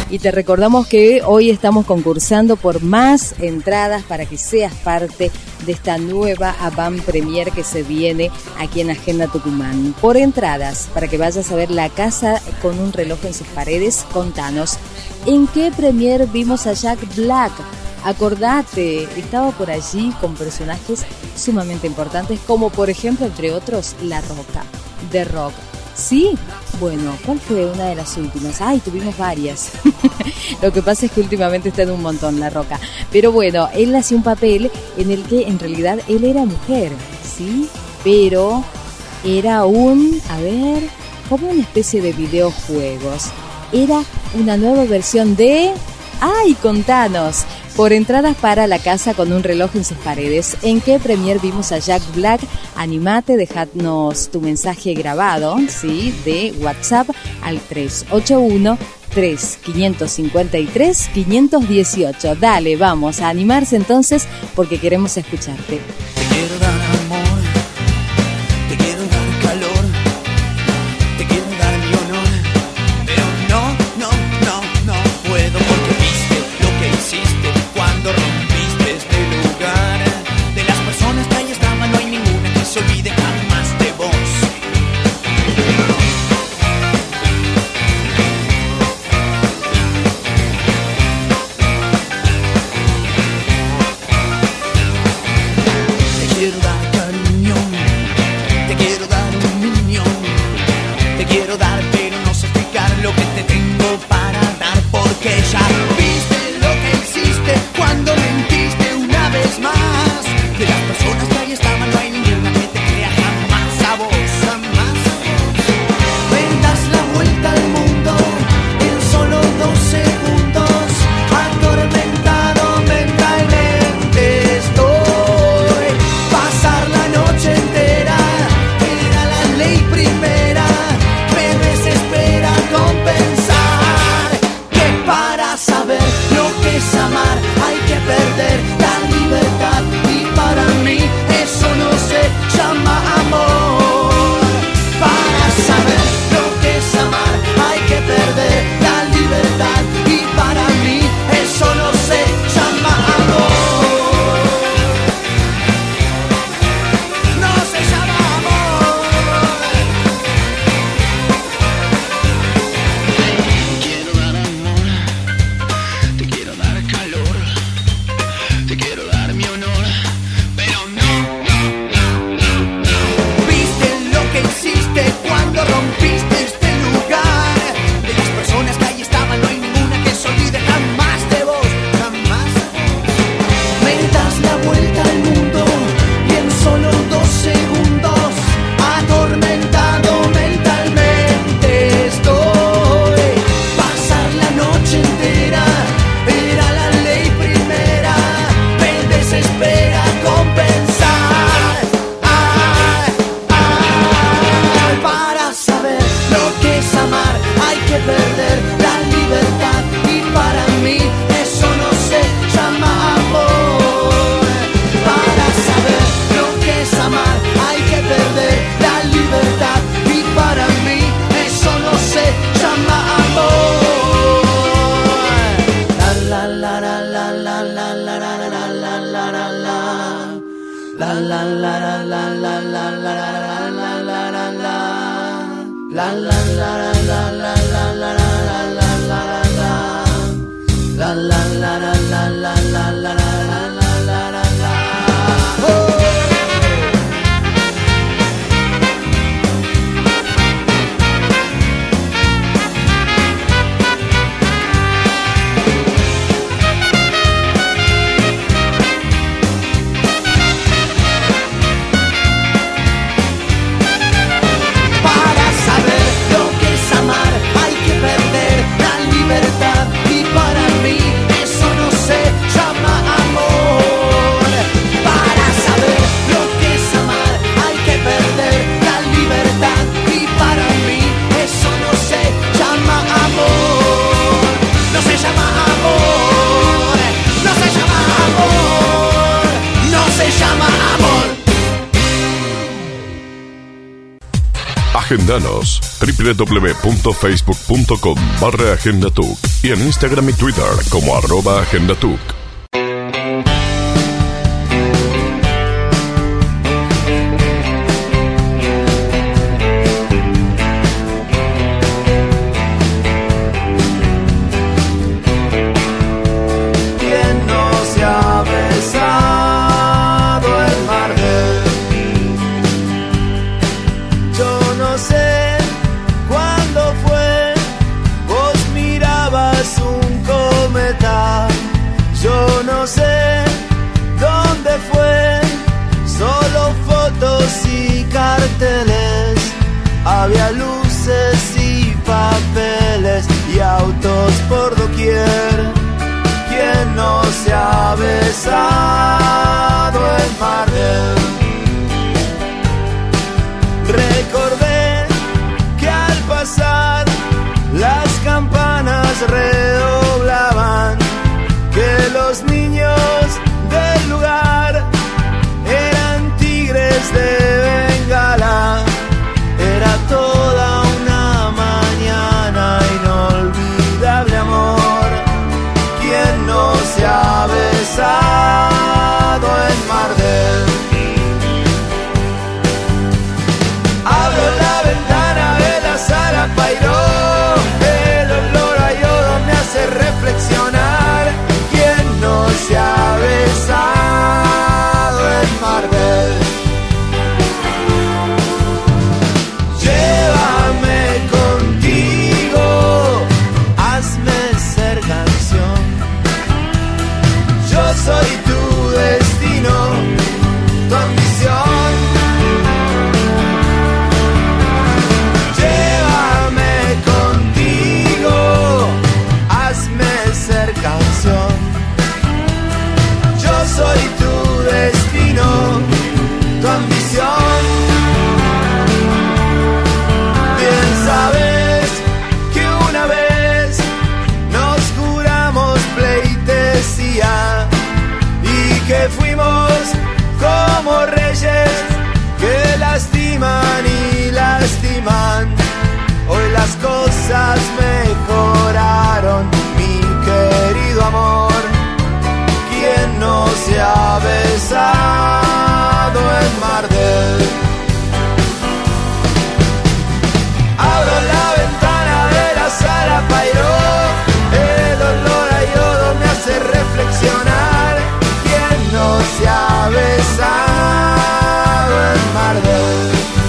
Y te recordamos que hoy estamos concursando por más entradas para que seas parte de esta nueva Avant Premier que se viene aquí en Agenda Tucumán. Por entradas, para que vayas a ver La casa con un reloj en sus paredes, contanos, ¿en qué premier vimos a Jack Black? Acordate, estaba por allí con personajes sumamente importantes, como por ejemplo, entre otros, La Roca, The Rock. ¿Sí? Bueno, ¿cuál fue una de las últimas? Ay, tuvimos varias. Lo que pasa es que últimamente está en un montón La Roca. Pero bueno, él hacía un papel en el que en realidad él era mujer, ¿sí? Pero era un, a ver, como una especie de videojuegos. Era una nueva versión de... ¡Ay, contanos! Por entradas para La casa con un reloj en sus paredes. ¿En qué premier vimos a Jack Black? Animate, dejadnos tu mensaje grabado, ¿sí? De WhatsApp al tres ocho uno, tres cinco cinco tres, cinco uno ocho. Dale, vamos a animarse entonces porque queremos escucharte. Te quiero dar amor, te quiero dar calor, te quiero dar mi honor, pero no, no, no, no puedo porque viste lo que hiciste cuando rompiste este lugar. De las personas que ahí estaban no hay ninguna que se olvide jamás de vos. Te quiero dar cariño, te quiero dar un niño, te quiero dar pero no sé explicar lo que te tengo para dar porque ya viste lo que hiciste cuando mentiste una vez más. De las personas que ahí estaban no hay ninguna que te crea jamás a vos, jamás a vos. Me das la vuelta al mundo en solo dos segundos, atormentado mentalmente estoy. Pasar la noche entera era la ley primera, me desespera compensar que para saber lo que es amar hay que perder la libertad y para mí eso no se llama amor. Para saber lo que es amar hay que perder la libertad y para mí eso no se llama amor. No se llama amor. Te quiero dar amor, te quiero dar calor, te quiero dar mi honor, pero no, no, no, no. Viste lo que hiciste cuando rompiste este lugar. De las personas que ahí estaban no hay ninguna que se olvide jamás de vos, jamás de vos. Me das la vuelta al mundo y en solo dos segundos, atormentado mentalmente estoy. Pasar la noche entera era la ley primera, me desespera compensar. Ay, ay, para saber lo que es amar hay que perder la libertad y para mí eso no se llama amor. Para saber lo que es amar hay que perder la libertad y para mí eso no se llama amor. La la la la la la la la la la la la la. La la la la la la la la la la la la la la. La la la la la la la la la la la la la. La la la la la la la la la la la la la. Oh. Agendanos. doble u doble u doble u punto facebook punto com barra Agendatuc y en Instagram y Twitter como arroba Agendatuc. Había luces y papeles y autos por doquier. ¿Quién no se ha besado en Mardel? Recordé que al pasar las campanas redoblaban, que los niños del lugar eran tigres de Bengala. Era toda una mañana inolvidable, amor. ¿Quién no se ha besado en Mardel? Abro la ventana de la sala Pairó, el olor a yodo me hace reflexionar. ¿Quién no se ha besado en Mardel? Soy tu destino, tu ambición. Llévame contigo, hazme ser canción. Yo soy tu destino, tu ambición. Bien sabes que una vez nos juramos pleitesía, que fuimos como reyes que lastiman y lastiman. Hoy las cosas mejoraron, mi querido amor. ¿Quién no se ha besado en Mardel? Abro la ventana de la sala Pairó, el olor a yodo me hace reflexionar. No se ha besado en Mardel.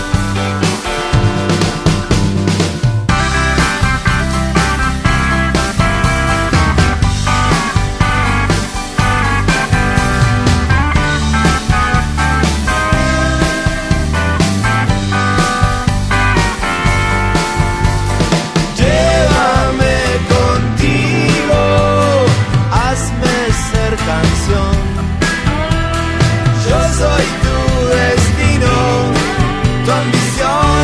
Llévame contigo, hazme ser canción. Yo soy tu destino, tu ambición.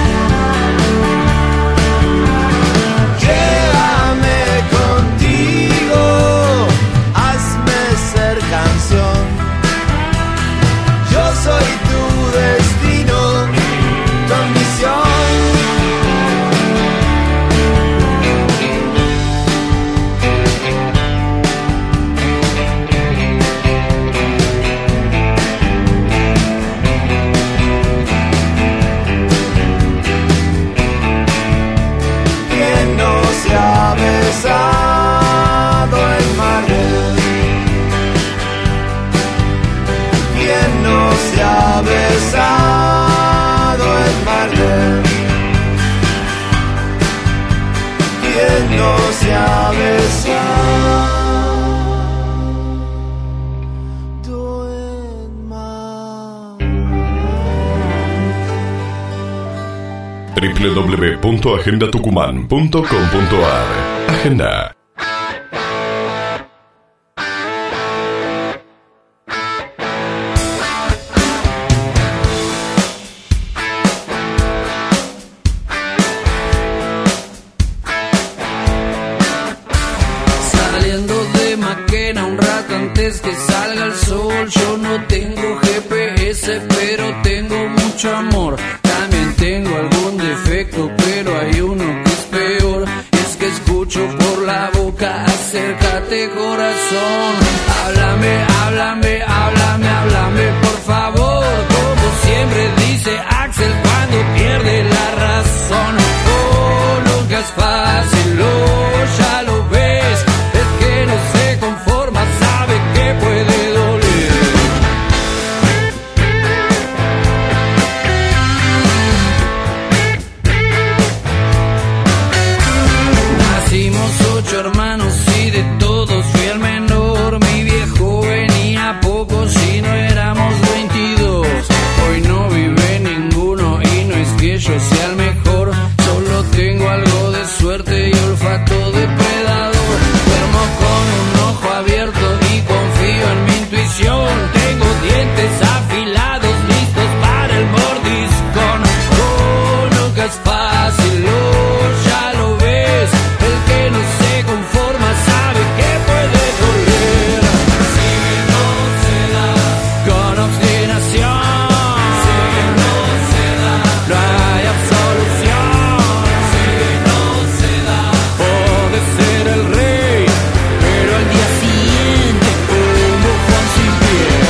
Llévame contigo, hazme ser canción. Yo soy tu destino, tu ambición. Besado en Mardel. ¿Quién no se ha besado en Mardel? ¿Quién no se ha besado en Mardel? doble u doble u doble u punto agenda tucumán punto com punto a r. Agenda. Saliendo de Maquena un rato antes que salga el sol. Yo no tengo G P S, pero tengo mucho amor. También tengo algún escucho por la boca. Acércate, corazón. Háblame, háblame, háblame, háblame, por favor. Como siempre dice Axel cuando pierde la razón. Oh, nunca es fácil, oh, ya lo ves. Es que no se conforma, sabe que puede doler. Nacimos ocho hermanos y de todos fui el menor. Mi viejo venía poco si no éramos veintidós. Hoy no vive ninguno y no es que yo sea el mejor. Solo tengo algo de suerte y olfato depredador. Duermo con un ojo abierto y confío en mi intuición. Tengo dientes afilados listos para el mordiscón. Oh, nunca es fácil, oh, ya lo ves. El que no se conforma sabe que puede doler. Si no se da con obstinación, si no se da no hay absolución. Si no se da puede ser el rey, pero al día siguiente como Juan sin piel.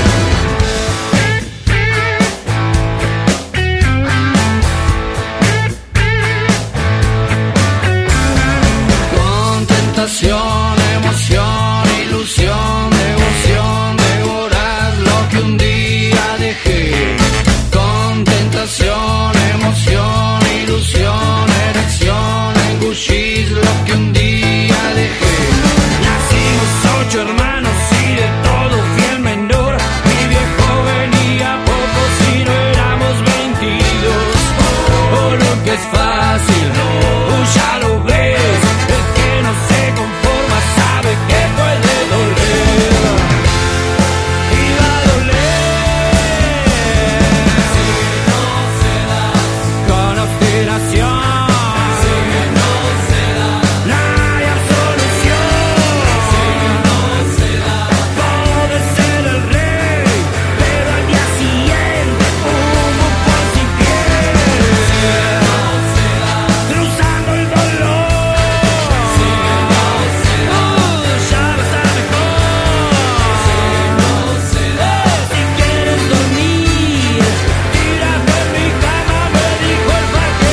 Con tentación, emoción, ilusión, devoción, devorar lo que un día dejé. Con tentación, emoción, ilusión, erección, engullir lo que un día dejé. Nacimos ocho hermanos y de todo fui el menor. Mi viejo venía poco si no éramos veintidós. Oh, lo que es fácil, oh, ya lo ves. El que no se conforma sabe que puede doler. Y va a doler. Si no se da con obstinación, si no se da no hay absolución. Si no se da puede ser el rey, pero al día siguiente un bufón sin piel. Si no se da cruzando el dolor. Si no se da ya va a estar mejor. Si no se da si quieres dormir, tírate en mi cama, me dijo el vaquero.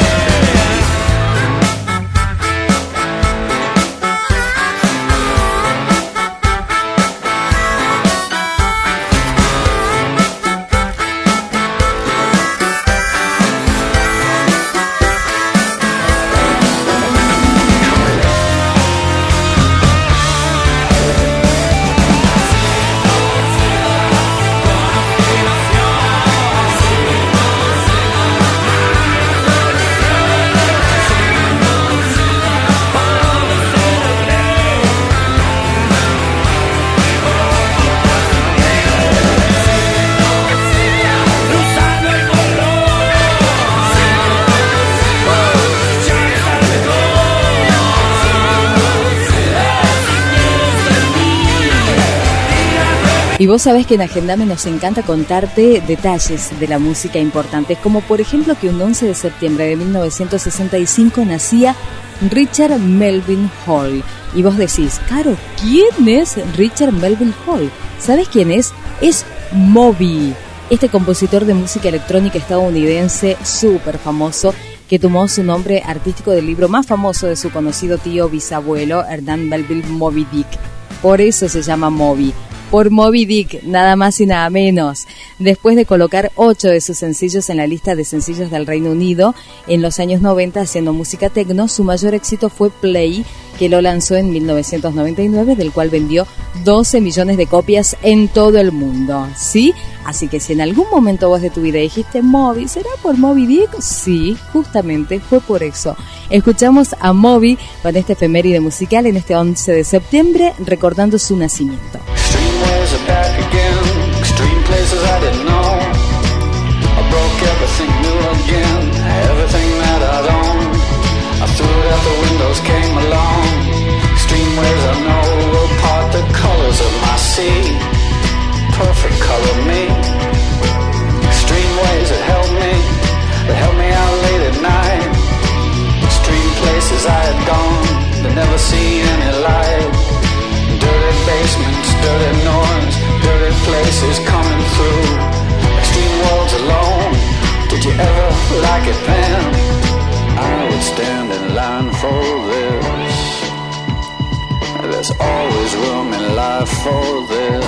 Cruzando el dolor. Si no se da ya va a estar mejor. Si no se da si quieres dormir, tírate. Y vos sabés que en Agendame nos encanta contarte detalles de la música importantes, como por ejemplo que un once de septiembre de mil novecientos sesenta y cinco nacía Richard Melvin Hall. Y vos decís, Caro, ¿quién es Richard Melvin Hall? ¿Sabés quién es? Es Moby, este compositor de música electrónica estadounidense súper famoso, que tomó su nombre artístico del libro más famoso de su conocido tío bisabuelo, Hernán Melville Moby Dick. Por eso se llama Moby, por Moby Dick, nada más y nada menos. Después de colocar ocho de sus sencillos en la lista de sencillos del Reino Unido en los años noventa haciendo música techno, su mayor éxito fue Play, que lo lanzó en mil novecientos noventa y nueve, del cual vendió doce millones de copias en todo el mundo, ¿sí? Así que si en algún momento vos de tu vida dijiste Moby, ¿será por Moby Dick? Sí, justamente fue por eso. Escuchamos a Moby con este efeméride musical en este once de septiembre, recordando su nacimiento. Perfect color me. Extreme ways that help me, that help me out late at night. Extreme places I had gone, that never see any light. Dirty basements, dirty noise, dirty places coming through. Extreme worlds alone. Did you ever like it, Pam? I would stand in line for this. There's always room in life for this.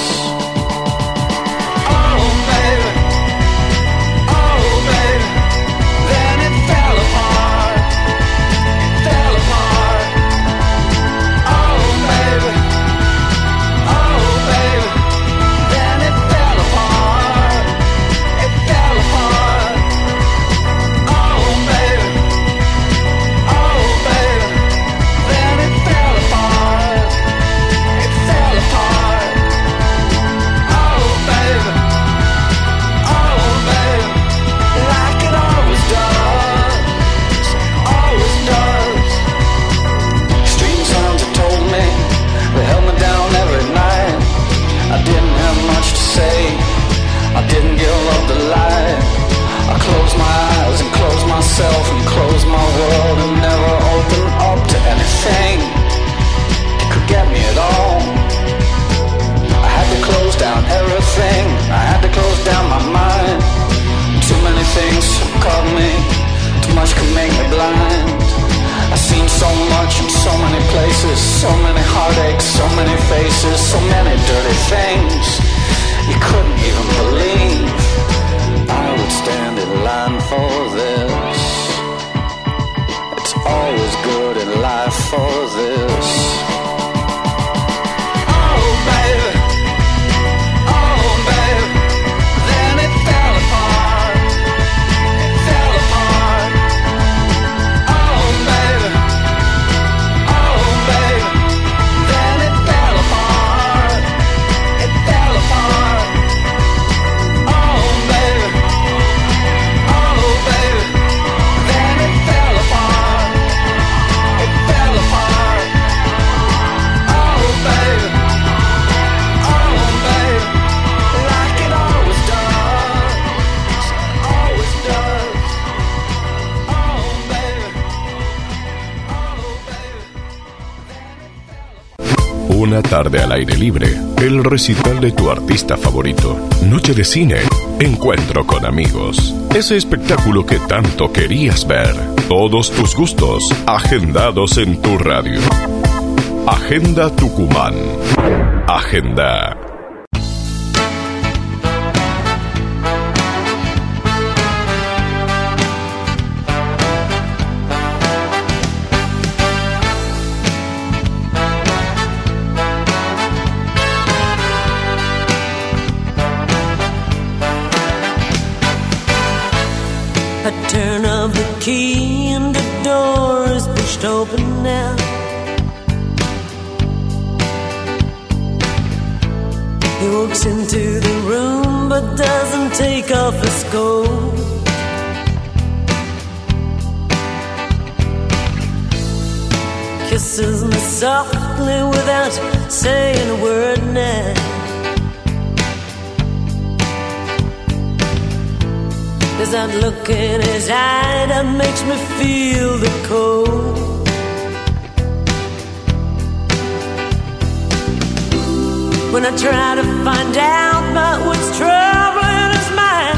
Oh, baby. Oh, baby. Then it fell apart. It fell apart. Oh, baby. Oh, baby. Then it fell apart. It fell apart. Oh, baby. Oh, baby. Then it fell apart. It fell apart. Oh, baby. Oh, baby. Like it always does. Always does. Extreme sounds have told me. They held me down every night. I didn't have much to say. I didn't give up the light. I closed my eyes and closed myself and closed my world and never opened up to anything that could get me at all. I had to close down everything. I had to close down my mind. Too many things caught me. Too much could make me blind. I've seen so much in so many places. So many heartaches, so many faces. So many dirty things you couldn't even believe. I would stand in line for this. It's always good in life for this. Oh, baby. Oh, baby. Then it fell apart. It fell apart. Oh, baby. Oh, baby. Then it fell apart. It fell apart. Oh, baby. Oh, baby. Then it fell apart. It fell apart. Oh, baby. Oh, baby. Like it always does. Always does. Oh, baby. Una tarde al aire libre, el recital de tu artista favorito, noche de cine, encuentro con amigos, ese espectáculo que tanto querías ver, todos tus gustos agendados en tu radio. Agenda Tucumán. Agenda. A turn of the key and the door is pushed open now. He walks into the room but doesn't take off his coat. Kisses me softly without saying a word now. There's that look in his eye that makes me feel the cold. When I try to find out about what's troubling his mind,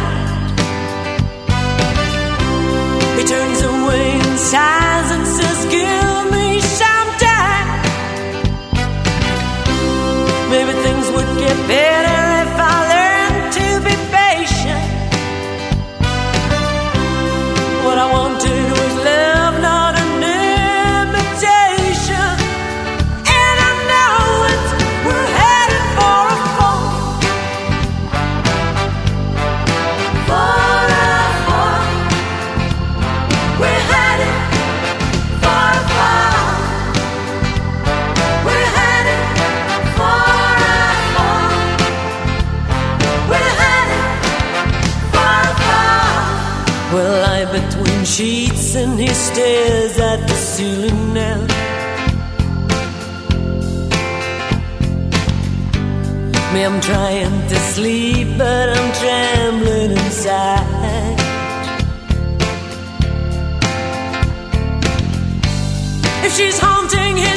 he turns away and sighs and says, give me some time. Maybe things would get better if I learned to be patient. What I wanted was love, not an imitation. And I know it's, we're headed for a fall. For a fall. We're headed for a fall. We're headed for a fall. We're headed for a fall. We'll lie between sheets and he stares at the ceiling now. Me, I'm trying to sleep, but I'm trembling inside. If she's haunting him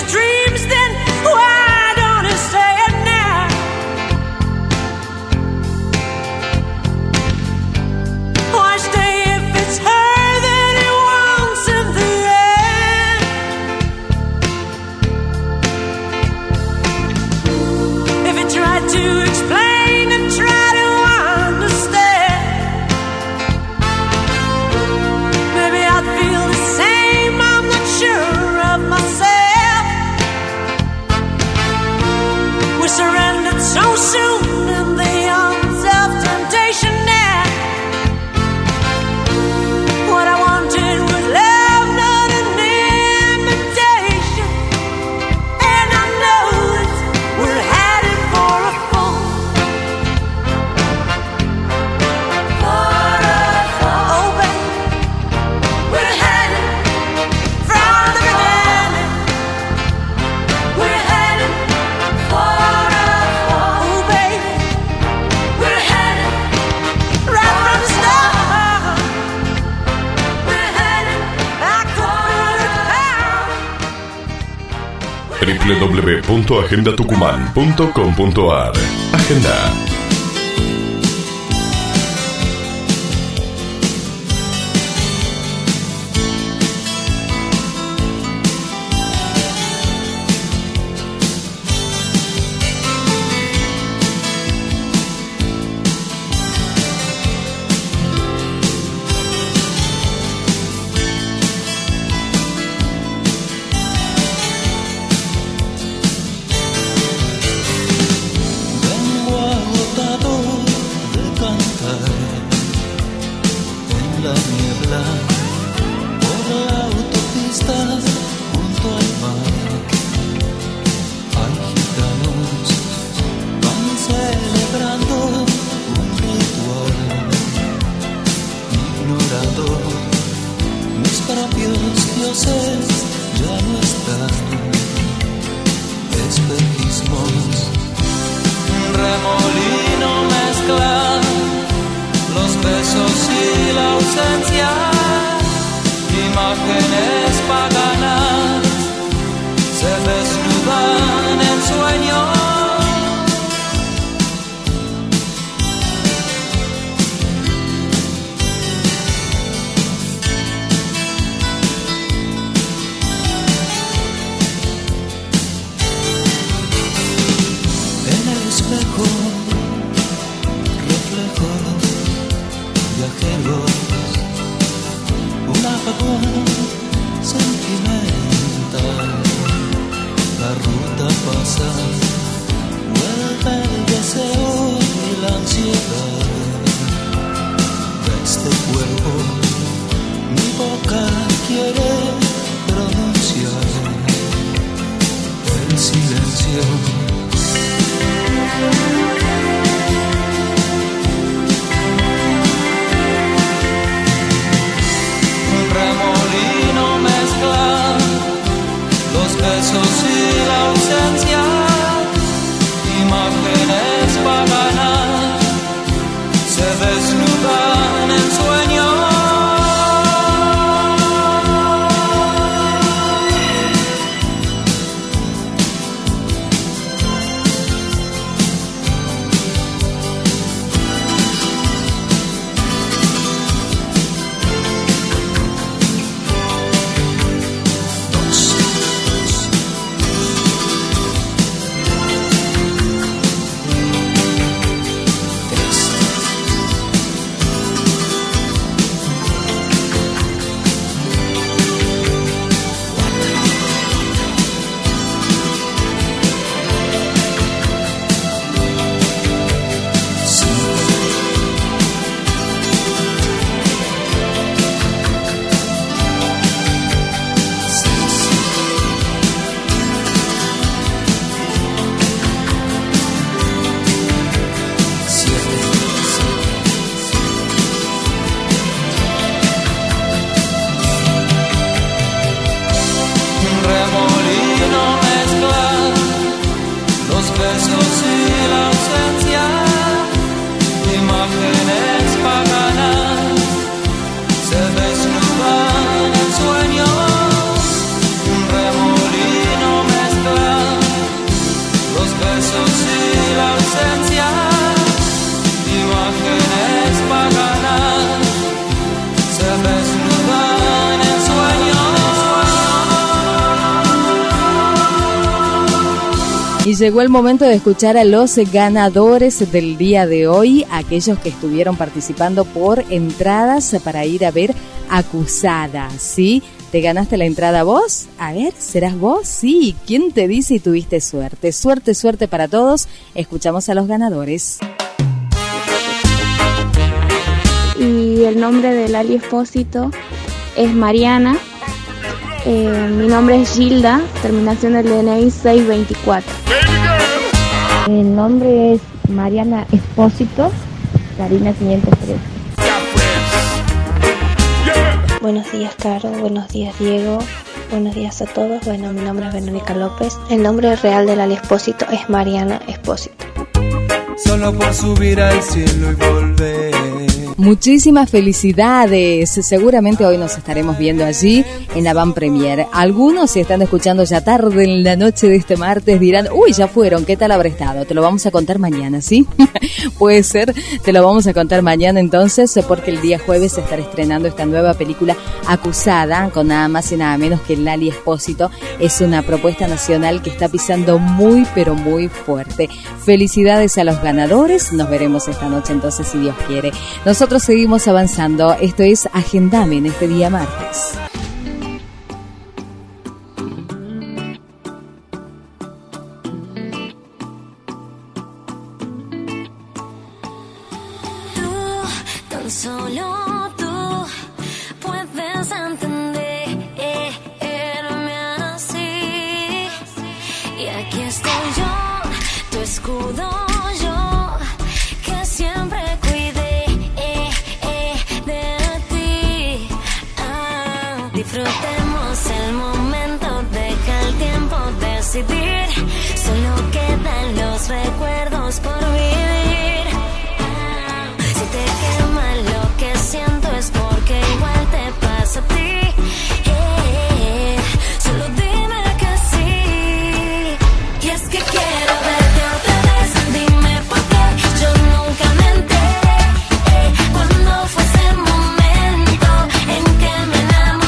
doble u doble u doble u punto agenda tucumán punto com punto a r. Agenda. Y llegó el momento de escuchar a los ganadores del día de hoy, aquellos que estuvieron participando por entradas para ir a ver Acusada, ¿sí? ¿Te ganaste la entrada vos? A ver, ¿serás vos? Sí, ¿quién te dice y tuviste suerte? Suerte, suerte para todos. Escuchamos a los ganadores. Y el nombre de Lali Espósito es Mariana. Eh, mi nombre es Gilda, terminación del D N I seis veinticuatro. El nombre es Mariana Espósito, Karina quinientos tres. Buenos días, Caro. Buenos días, Diego. Buenos días a todos. Bueno, mi nombre es Verónica López. El nombre real de Lali Espósito es Mariana Espósito. Solo por subir al cielo y volver. Muchísimas felicidades. Seguramente hoy nos estaremos viendo allí en la Van Premier. Algunos, si están escuchando ya tarde en la noche de este martes, dirán, uy, ya fueron, ¿qué tal habrá estado? Te lo vamos a contar mañana, ¿sí? Puede ser, te lo vamos a contar mañana entonces, porque el día jueves se estará estrenando esta nueva película Acusada, con nada más y nada menos que Lali Espósito. Es una propuesta nacional que está pisando muy, pero muy fuerte. Felicidades a los ganadores. Nos veremos esta noche entonces, si Dios quiere. Nosotros Nosotros seguimos avanzando. Esto es Agendame en este día martes. Tú, tan solo tú, puedes entenderme así. Y aquí estoy yo, tu escudo. Disfrutemos el momento, deja el tiempo decidir. Solo quedan los recuerdos por vivir. Si te quema lo que siento es porque igual te pasa a ti. Eh, solo dime que sí. Y es que quiero verte otra vez. Dime por qué yo nunca me enteré. Eh, cuando fue ese momento en que me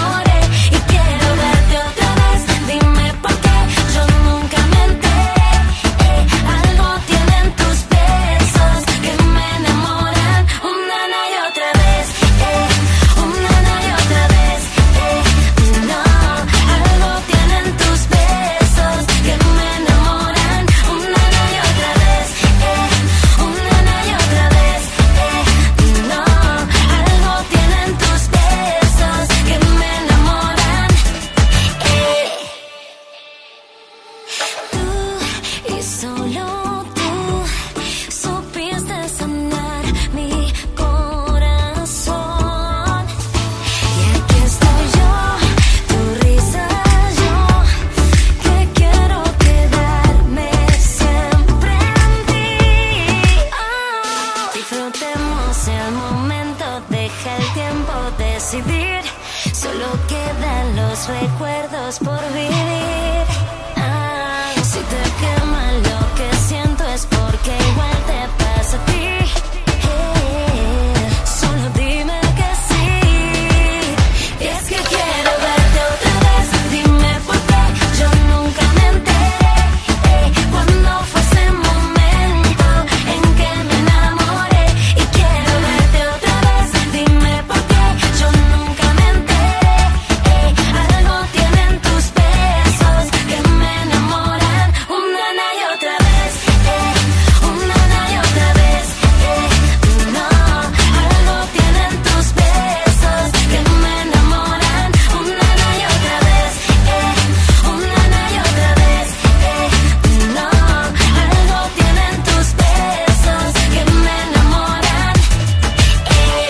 recuerdos por vivir. Ah, si te quema lo que siento es porque igual te pasa a ti. Eh, solo dime que sí. Y es que quiero verte otra vez. Dime por qué yo nunca me enteré. Eh, cuando fue ese momento en que me enamoré. Y quiero verte otra vez. Dime por qué yo nunca me enteré. Eh, algo tienen tus besos que me enamoran una y otra vez. Eh, una y otra vez. Eh, no, algo tienen tus besos que me enamoran una y otra vez. Eh, una y otra vez. Eh, no, algo tienen tus besos que me enamoran. Eh.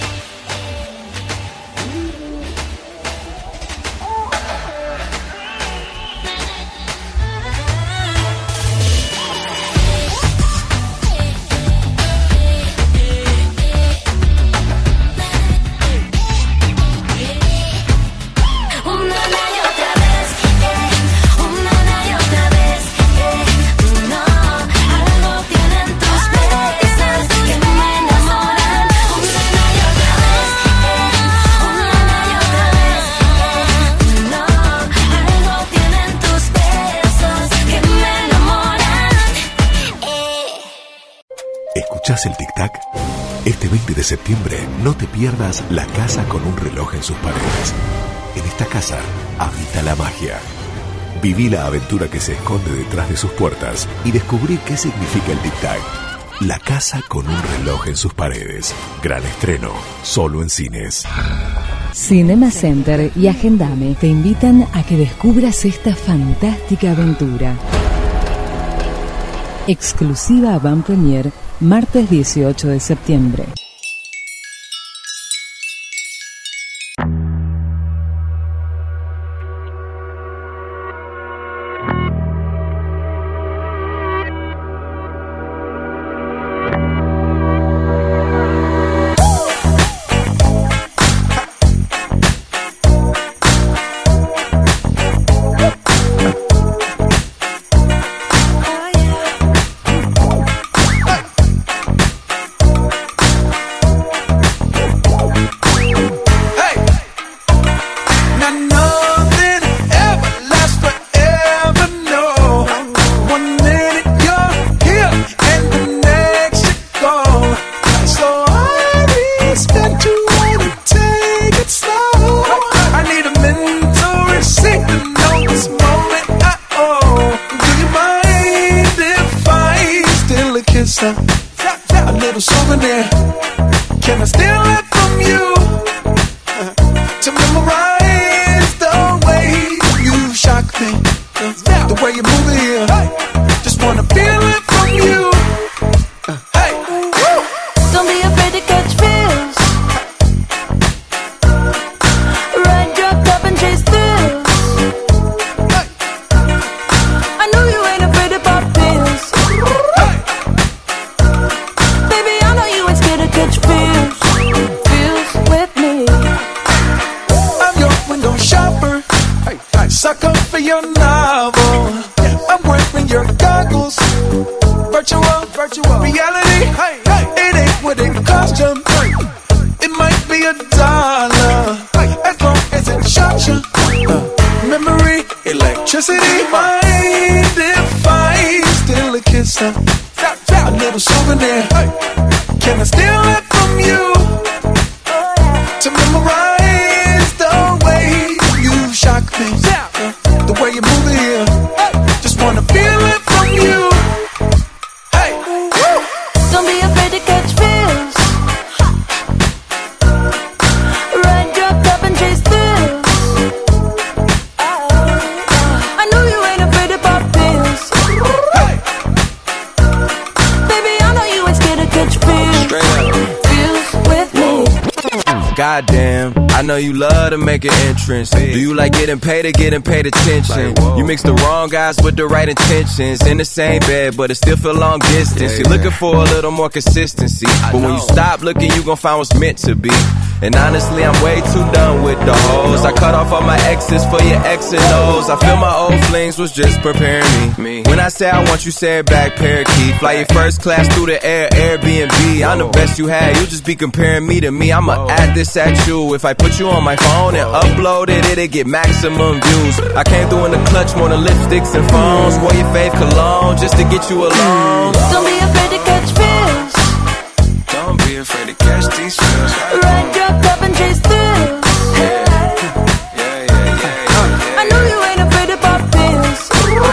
Una y otra vez, eh, una y otra vez, eh, no, algo tienen tus besos que me enamoran. Una y otra vez, eh, una y otra vez, eh, no, algo tienen tus besos que me enamoran. Eh. ¿Escuchás el tic-tac? Este veinte de septiembre no te pierdas La Casa con un reloj en sus paredes. En esta casa habita la magia. Viví la aventura que se esconde detrás de sus puertas y descubrí qué significa el tic-tac. La Casa con un reloj en sus paredes. Gran estreno, solo en cines. Cinema Center y Agendame te invitan a que descubras esta fantástica aventura. Exclusiva Van Premier, martes dieciocho de septiembre. kiss, a, a little souvenir. Can I steal it from you to memorize the way you shock me, the, the way you move it here? Just wanna feel it from you. Uh, hey, woo. Don't be afraid to catch feels. Ride dropped up and chase thrills. Hey. I know you ain't afraid to pop pills. Hey. Baby, I know you ain't scared to catch feels. Feels with me. I'm your window shopper. Hey, hey. Sucker for your novel. Yeah. I'm wearing your goggles. Virtual, virtual reality. Hey, hey. It ain't what it cost you. Hey. It might be a dollar, hey, as long as it shocks you. Uh, memory, electricity. Mind if I steal a kiss, uh, a little souvenir? Hey. Can I steal it from you to memorize the way you shock me, uh, the way you move it here? Just wanna feel it from you. Hey, woo. Don't be afraid to catch feels. Ride dropped up and chase thrills. I know you ain't afraid to pop pills. Hey. Baby, I know you ain't scared to catch feels. Feels with me. Goddamn, I know you love to make an entrance. Do you like getting paid or getting paid attention? You mix the wrong guys with the right intentions. In the same bed, but it still feel long distance. You're looking for a little more consistency, but when you stop looking, you gon' find what's meant to be. And honestly, I'm way too done with the hoes. I cut off all my exes for your X and O's. I feel my old flings was just preparing me. When I say I want you, say it back, parakeet. Fly your first class through the air, Airbnb. I'm the best you had, you just be comparing me to me. I'ma add this at you. If I put you on my phone and upload it, it'll get maximum views. I came through in the clutch more than lipsticks and phones. Wore your fave cologne just to get you alone. Don't be afraid to catch feels. Don't be afraid to catch these feels. Ride dropped up and chase thrills. I know you ain't afraid to pop pills.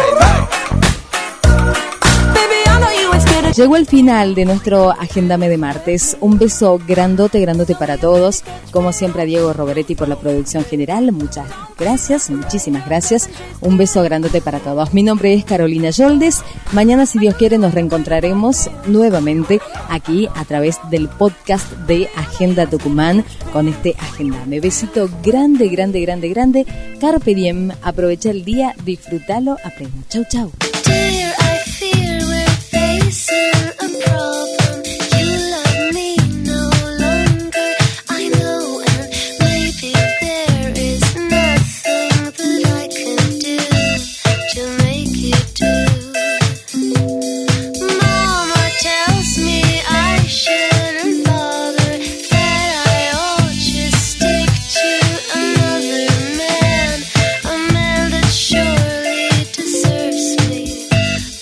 Baby, I know you ain't scared to. Llegó el final de nuestro Agendame de martes. Un beso grandote, grandote para todos. Como siempre, a Diego Roveretti por la producción general. Muchas gracias, muchísimas gracias. Un beso grandote para todos. Mi nombre es Carolina Yoldes. Mañana, si Dios quiere, nos reencontraremos nuevamente aquí a través del podcast de Agenda Tucumán con este Agendame. Besito grande, grande, grande, grande. Carpe diem. Aprovecha el día, disfrútalo a pleno. Chau, chau. Dear, I fear we're facing a problem. You love me no longer, I know, and maybe there is nothing that I can do to make it do. Mama tells me I shouldn't bother, that I ought to stick to another man, a man that surely deserves me.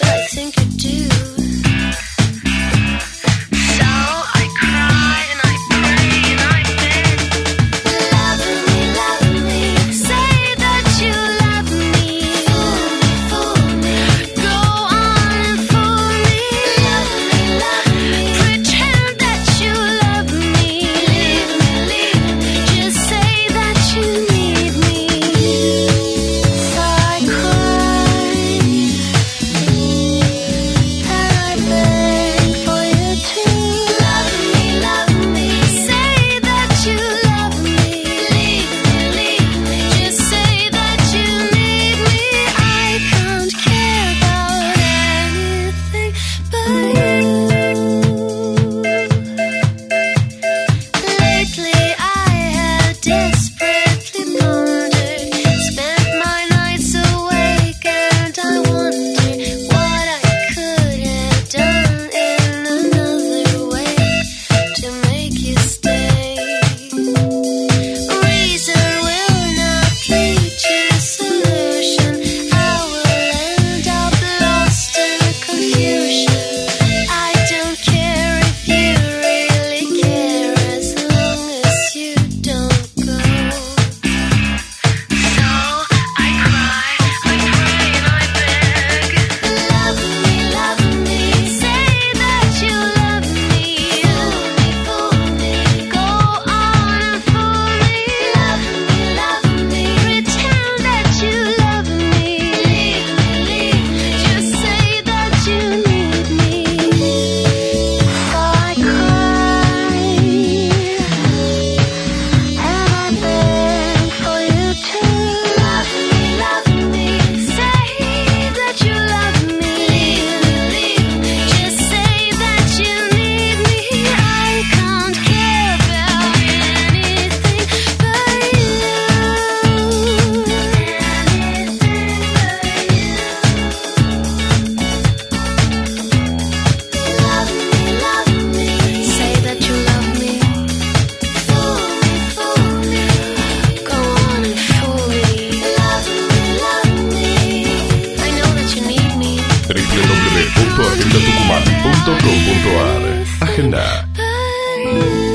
doble u doble u doble u punto agenda tucumán punto com punto a r. Agenda.